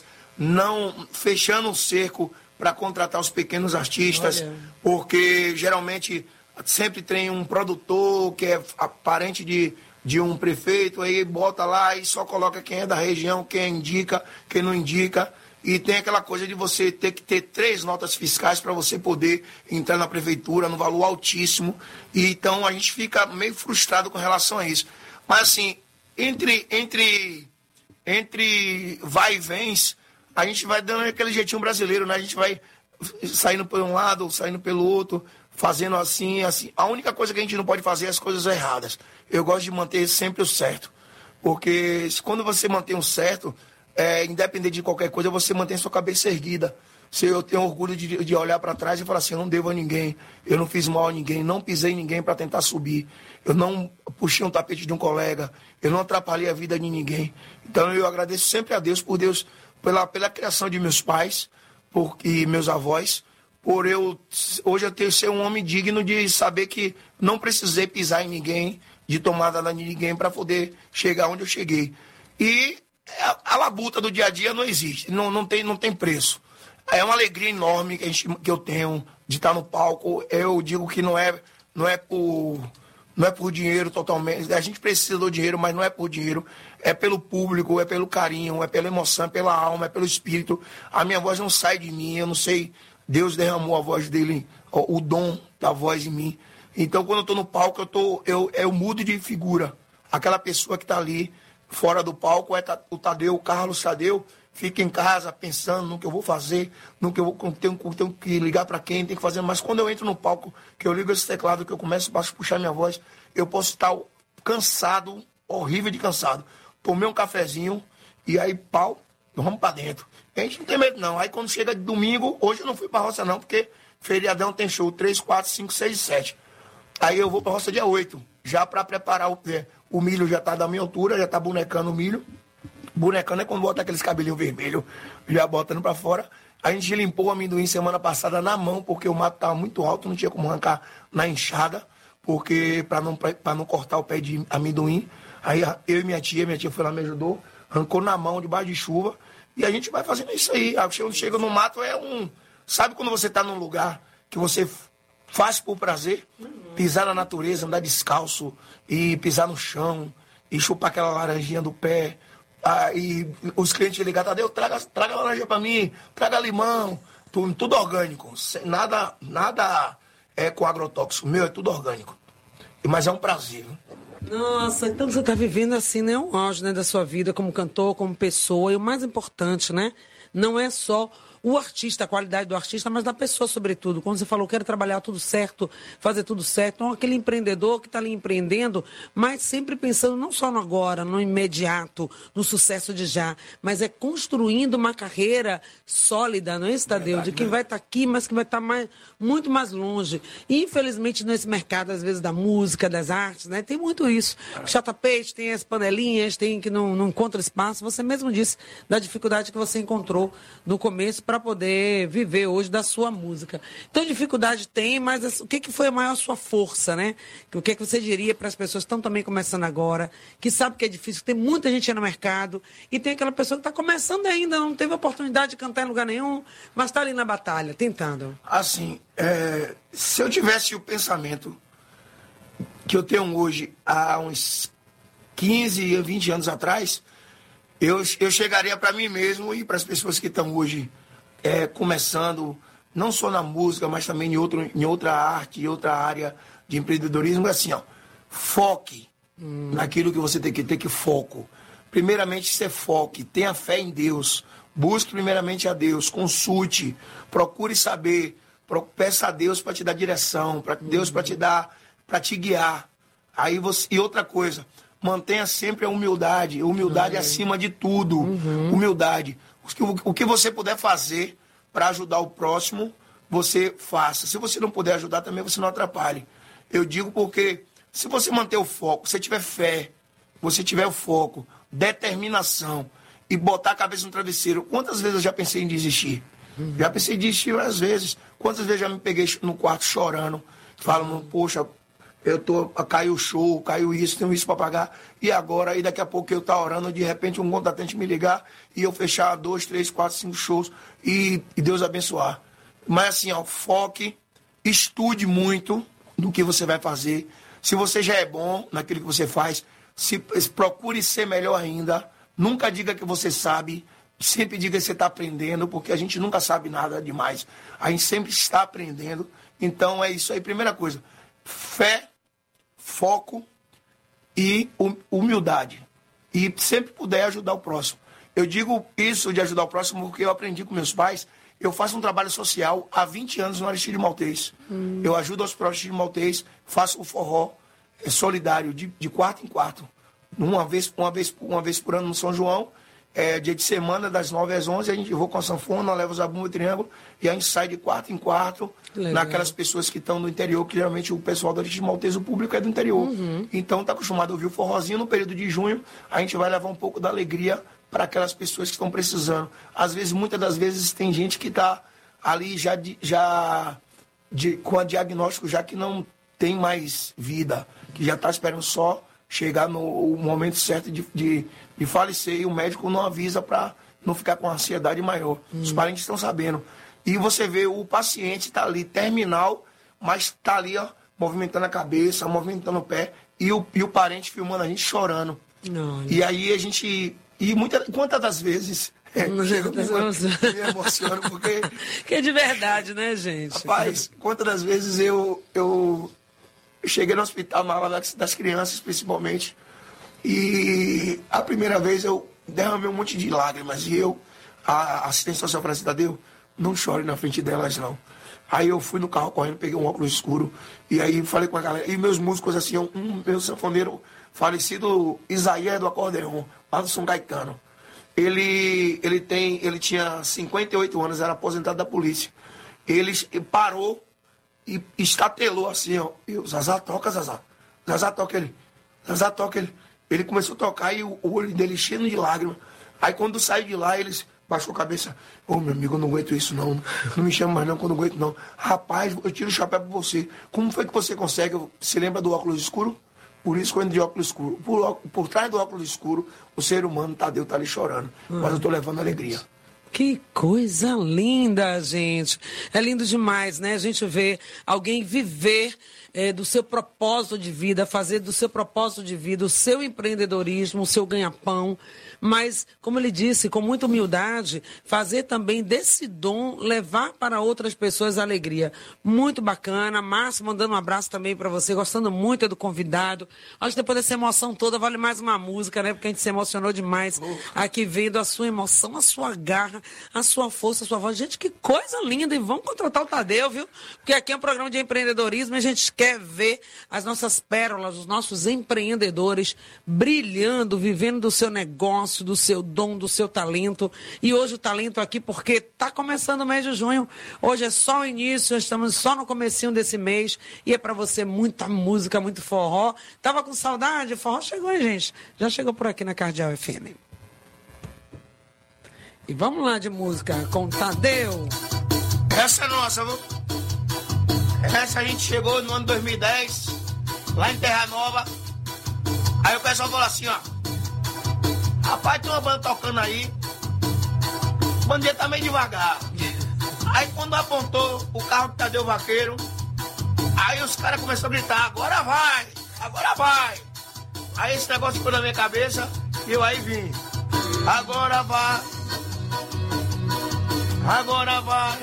não fechando o cerco para contratar os pequenos artistas, Olha. porque geralmente sempre tem um produtor que é parente de, de um prefeito, aí bota lá e só coloca quem é da região, quem indica, quem não indica. E tem aquela coisa de você ter que ter três notas fiscais para você poder entrar na prefeitura, no valor altíssimo. E então a gente fica meio frustrado com relação a isso. Mas assim, entre, entre, entre vai e vens, a gente vai dando aquele jeitinho brasileiro, né? A gente vai saindo por um lado, saindo pelo outro, fazendo assim, assim. A única coisa que a gente não pode fazer é as coisas erradas. Eu gosto de manter sempre o certo. Porque quando você mantém o certo... É, independente de qualquer coisa, você mantém sua cabeça erguida. Se eu tenho orgulho de, de olhar para trás e falar assim, eu não devo a ninguém, eu não fiz mal a ninguém, não pisei em ninguém para tentar subir, eu não puxei um tapete de um colega, eu não atrapalhei a vida de ninguém. Então eu agradeço sempre a Deus por Deus, pela, pela criação de meus pais por, e meus avós, por eu hoje eu ter ser um homem digno de saber que não precisei pisar em ninguém, de tomar nada de ninguém para poder chegar onde eu cheguei. E a labuta do dia a dia não existe, não, não, tem, não tem preço. É uma alegria enorme que, a gente, que eu tenho de estar no palco. Eu digo que não é, não é, por, não é por dinheiro totalmente. A gente precisa do dinheiro, mas não é por dinheiro. É pelo público, é pelo carinho, é pela emoção, é pela alma, é pelo espírito. A minha voz não sai de mim, eu não sei. Deus derramou a voz dele, o, o dom da voz em mim. Então, quando eu estou no palco, eu, tô, eu, eu mudo de figura. Aquela pessoa que está ali fora do palco é o Tadeu, o Carlos Tadeu, fica em casa pensando no que eu vou fazer, no que eu vou, tenho, tenho que ligar para quem, tem que fazer. Mas quando eu entro no palco, que eu ligo esse teclado, que eu começo a puxar minha voz, eu posso estar cansado, horrível de cansado. Tomei um cafezinho e aí, pau, vamos para dentro. A gente não tem medo não. Aí quando chega de domingo, hoje eu não fui para a roça não, porque feriadão tem show três, quatro, cinco, seis e sete. Aí eu vou para a roça dia oito, já para preparar o pé. O milho já tá da minha altura, já tá bonecando o milho. Bonecando é quando bota aqueles cabelinhos vermelhos, já botando pra fora. A gente limpou o amendoim semana passada na mão, porque o mato tava muito alto, não tinha como arrancar na enxada, porque pra não, pra não cortar o pé de amendoim. Aí eu e minha tia, minha tia foi lá, me ajudou, arrancou na mão, debaixo de chuva. E a gente vai fazendo isso aí. Quando chega no mato é um... Sabe quando você tá num lugar que você faz por prazer? Pisar na natureza, andar descalço e pisar no chão e chupar aquela laranjinha do pé. Ah, e os clientes ligaram, Tadeu, traga, traga laranja pra mim, traga limão, tudo, tudo orgânico. Nada, nada é com agrotóxico, meu é tudo orgânico. mas é um prazer. Nossa, então você está vivendo assim, né? Um auge, né, da sua vida como cantor, como pessoa. E o mais importante, né? Não é só o artista, a qualidade do artista, mas da pessoa, sobretudo. Quando você falou, quero trabalhar tudo certo, fazer tudo certo. Então, aquele empreendedor que está ali empreendendo, mas sempre pensando não só no agora, no imediato, no sucesso de já, mas é construindo uma carreira sólida, não é isso, Tadeu? De quem vai estar tá aqui, mas que vai estar tá mais, muito mais longe. E, infelizmente, nesse mercado, às vezes, da música, das artes, né? Tem muito isso. Chata-peixe, tem as panelinhas, tem que não, não encontra espaço. Você mesmo disse da dificuldade que você encontrou no começo para poder viver hoje da sua música. Então, dificuldade tem, mas o que, que foi a maior sua força, né? O que, que você diria para as pessoas que estão também começando agora, que sabe que é difícil, que tem muita gente no mercado, e tem aquela pessoa que está começando ainda, não teve oportunidade de cantar em lugar nenhum, mas está ali na batalha, tentando. Assim, é, se eu tivesse o pensamento que eu tenho hoje, há uns quinze, vinte anos atrás, eu, eu chegaria para mim mesmo e para as pessoas que estão hoje É, começando, não só na música, mas também em, outro, em outra arte, em outra área de empreendedorismo, é assim, ó, foque hum. naquilo que você tem que ter, que foco. Primeiramente, você foque, tenha fé em Deus, busque primeiramente a Deus, consulte, procure saber, pro, peça a Deus para te dar direção, para hum. Deus para te dar, para te guiar. Aí você, e outra coisa, mantenha sempre a humildade, humildade uhum. acima de tudo, uhum. humildade. O que você puder fazer para ajudar o próximo, você faça. Se você não puder ajudar, também você não atrapalhe. Eu digo porque se você manter o foco, se tiver fé, você tiver o foco, determinação e botar a cabeça no travesseiro. Quantas vezes eu já pensei em desistir? Uhum. Já pensei em desistir várias vezes. Quantas vezes eu já me peguei no quarto chorando, falando, uhum. poxa, eu tô, caiu o show, caiu isso, tenho isso para pagar. E agora, aí daqui a pouco eu tá orando, de repente um contratante me ligar e eu fechar dois, três, quatro, cinco shows e, e Deus abençoar. Mas assim, ó, foque, estude muito do que você vai fazer. Se você já é bom naquilo que você faz, se, procure ser melhor ainda. Nunca diga que você sabe, sempre diga que você está aprendendo, porque a gente nunca sabe nada demais. A gente sempre está aprendendo. Então é isso aí, primeira coisa, fé, foco e humildade. E sempre puder ajudar o próximo. Eu digo isso de ajudar o próximo porque eu aprendi com meus pais. Eu faço um trabalho social há vinte anos no Aristide Maltês. Hum. Eu ajudo aos próximos de Maltês, faço o forró é, solidário de, de quarto em quarto. Uma vez, uma, vez, uma vez por ano no São João, é, dia de semana, das nove às onze, a gente vou com a sanfona, leva os zabumba e triângulo, e a gente sai de quarto em quarto, legal, naquelas pessoas que estão no interior, que geralmente o pessoal do Aristide Maltês, o público é do interior. Uhum. Então está acostumado a ouvir o forrozinho no período de junho, a gente vai levar um pouco da alegria para aquelas pessoas que estão precisando. Às vezes, muitas das vezes, tem gente que está ali já, já de, com a diagnóstico, já que não tem mais vida, que já está esperando só chegar no momento certo de, de, de falecer, e o médico não avisa para não ficar com ansiedade maior. Hum. Os parentes estão sabendo. E você vê o paciente está ali, terminal, mas está ali, ó, movimentando a cabeça, movimentando o pé, e o, e o parente filmando a gente chorando. Não, e aí a gente... E muitas, quantas das vezes... É, eu me, me emociono, porque... Que é de verdade, né, gente? Rapaz, quantas das vezes eu... eu Eu cheguei no hospital, na aula das, das crianças, principalmente, e a primeira vez eu derramei um monte de lágrimas, e eu, a assistente social falou assim, Tadeu, não chore na frente delas, não. Aí eu fui no carro correndo, peguei um óculos escuro, e aí falei com a galera, e meus músicos, assim, um meu sanfoneiro falecido, Isaías do acordeon, lá do São Caetano. Ele, ele, tem, ele tinha cinquenta e oito anos, era aposentado da polícia. Ele parou e estatelou assim, ó. E o Zazá toca, Zazá. Zazá toca ele. Zazá toca ele. Ele começou a tocar e o olho dele cheio de lágrimas. Aí quando saiu de lá, eles baixou a cabeça. Ô, oh, meu amigo, eu não aguento isso não. Não me chama mais não, quando eu não aguento não. Rapaz, eu tiro o chapéu pra você. Como foi que você consegue? Você lembra do óculos escuro? Por isso que eu ando de óculos escuro. Por, por trás do óculos escuro, o ser humano, Tadeu, tá ali chorando. Uhum. Mas eu tô levando alegria. Que coisa linda, gente. É lindo demais, né? A gente vê alguém viver é, do seu propósito de vida, fazer do seu propósito de vida o seu empreendedorismo, o seu ganha-pão. Mas, como ele disse, com muita humildade, fazer também desse dom, levar para outras pessoas a alegria. Muito bacana. Márcio, mandando um abraço também para você, gostando muito do convidado. Acho que depois dessa emoção toda, vale mais uma música, né? Porque a gente se emocionou demais aqui vendo a sua emoção, a sua garra, a sua força, a sua voz. Gente, que coisa linda. E vamos contratar o Tadeu, viu? Porque aqui é um programa de empreendedorismo e a gente quer ver as nossas pérolas, os nossos empreendedores brilhando, vivendo do seu negócio, do seu dom, do seu talento. E hoje o talento aqui, porque está começando o mês de junho. Hoje é só o início, estamos só no comecinho desse mês. E é para você muita música, muito forró. Tava com saudade? Forró chegou, hein, gente? Já chegou por aqui na Cardeal F M. E vamos lá de música com Tadeu. Essa é nossa, viu? Essa a gente chegou no ano dois mil e dez, lá em Terra Nova. Aí o pessoal falou assim, ó: rapaz, tem uma banda tocando aí, o bandeira tá meio devagar. Aí quando apontou o carro do Tadeu Vaqueiro, aí os caras começaram a gritar: agora vai, agora vai. Aí esse negócio ficou na minha cabeça e eu aí vim. Agora vai, agora vai,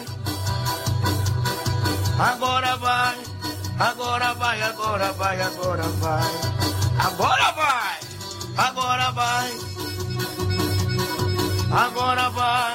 agora vai, agora vai, agora vai, agora vai, agora vai, agora vai, agora vai,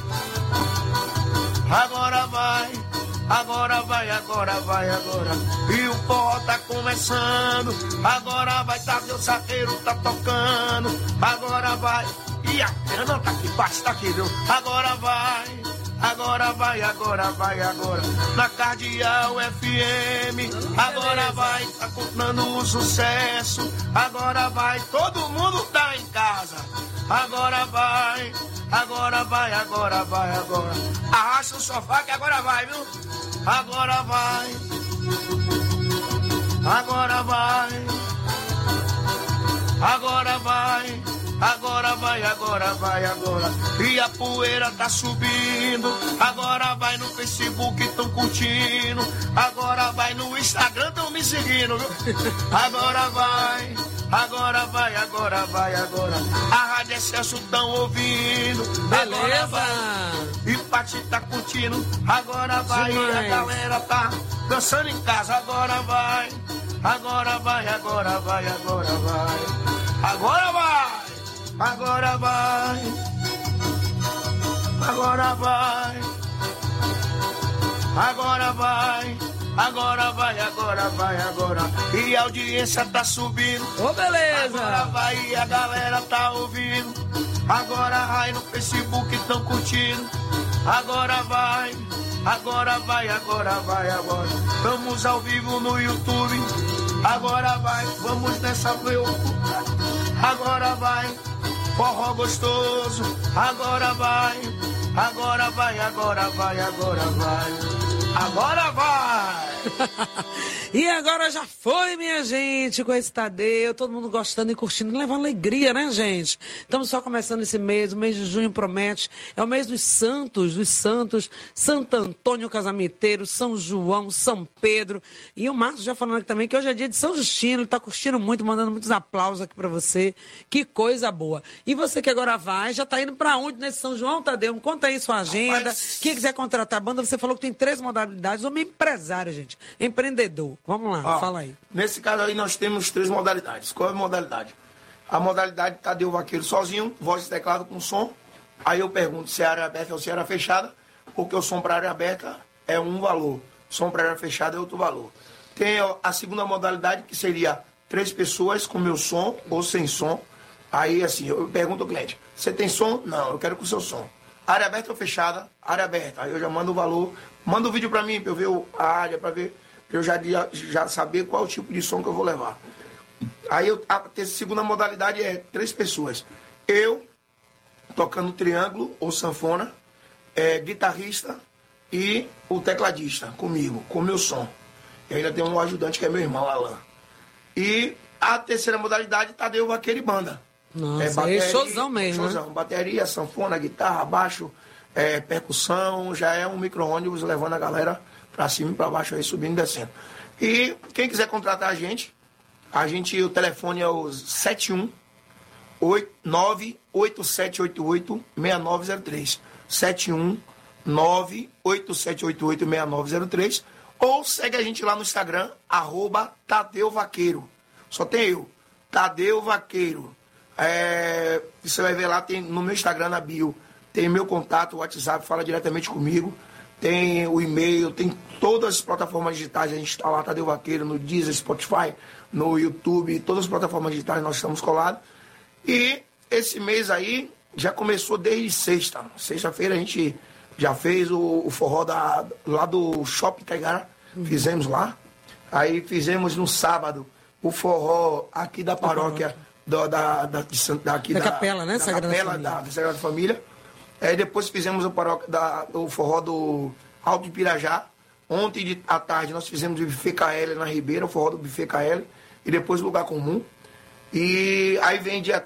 agora vai, agora vai, agora vai, agora. E o forró tá começando, agora vai, Tadeu Vaqueiro tá tocando, agora vai. E a pena não tá aqui, baixo, tá aqui, viu? Agora vai, agora vai, agora vai, agora. Na Cardeal F M, agora vai, tá contando o sucesso. Agora vai, todo mundo tá em casa. Agora vai, agora vai, agora vai, agora. Arrasta o sofá que agora vai, viu? Agora vai, agora vai, agora vai. Agora vai, agora vai, agora. E a poeira tá subindo. Agora vai no Facebook, tão curtindo. Agora vai no Instagram, tão me seguindo, viu? Agora vai, agora vai, agora vai, agora. A Rádio Excesso tão ouvindo. Agora vai. E Pati tá curtindo. Agora vai, e a galera tá dançando em casa. Agora vai, agora vai, agora vai, agora vai. Agora vai. Agora vai, agora vai, agora vai, agora vai, agora vai, agora. E a audiência tá subindo. Ô, beleza! Agora vai e a galera tá ouvindo. Agora vai no Facebook, tão curtindo. Agora vai, agora vai, agora vai, agora. Vamos ao vivo no YouTube. Agora vai, vamos nessa loucura. Agora vai. Forró gostoso, agora vai, agora vai, agora vai, agora vai, agora vai. E agora já foi, minha gente, com esse Tadeu, todo mundo gostando e curtindo, leva alegria, né, gente? Estamos só começando esse mês, o mês de junho promete, é o mês dos santos, dos santos, Santo Antônio Casamenteiro, São João, São Pedro, e o Márcio já falando aqui também que hoje é dia de São Justino, ele tá curtindo muito, mandando muitos aplausos aqui pra você, que coisa boa. E você que agora vai, já tá indo pra onde nesse São João, Tadeu? Conta aí sua agenda, Rapaz... quem quiser contratar a banda, você falou que tem três modalidades, homem empresário, gente, empreendedor. Vamos lá, ó, fala aí. Nesse caso aí nós temos três modalidades. Qual é a modalidade? A modalidade Tadeu Vaqueiro sozinho, voz e teclado com som. Aí eu pergunto se é área aberta ou se é área fechada, porque o som para área aberta é um valor, som para área fechada é outro valor. Tem a segunda modalidade que seria três pessoas com meu som ou sem som. Aí assim, eu pergunto ao cliente, você tem som? Não, eu quero com o seu som. Área aberta ou fechada? Área aberta. Aí eu já mando o valor, manda o vídeo para mim, para eu ver a área, para ver... eu já, já saber qual o tipo de som que eu vou levar. Aí eu, a segunda modalidade é três pessoas. Eu, tocando triângulo ou sanfona, é, guitarrista e o tecladista comigo, com o meu som. E ainda tem um ajudante que é meu irmão, Alan. E a terceira modalidade, Tadeu Vaqueiro e banda. Nossa, é bateria, é showzão mesmo, showzão, né? Bateria, sanfona, guitarra, baixo, é, percussão, já é um micro-ônibus levando a galera para cima e para baixo, aí subindo e descendo. E quem quiser contratar a gente, a gente, o telefone é o sete um nove oito sete oito oito seis nove zero três. sete um nove oito sete oito oito seis nove zero três. Ou segue a gente lá no Instagram, arroba Tadeu Vaqueiro. Só tem eu, Tadeu Vaqueiro. É, você vai ver lá, tem no meu Instagram, na bio, tem meu contato, o WhatsApp, fala diretamente comigo. Tem o e-mail, tem todas as plataformas digitais, a gente está lá, Tadeu Vaqueiro, no Deezer, Spotify, no YouTube, todas as plataformas digitais nós estamos colados. E esse mês aí já começou desde sexta. Sexta-feira a gente já fez o, o forró da, lá do Shopping Taigara, fizemos lá. Aí fizemos no sábado o forró aqui da paróquia, da, da, da, da, aqui da, da capela, né? Da Sagrada capela Família. da, da Sagrada Família. Aí depois fizemos o, paróquia da, o forró do Alto de Pirajá. Ontem de, à tarde nós fizemos o Buffet K L na Ribeira, o forró do Buffet K L. E depois Lugar Comum. E aí vem dia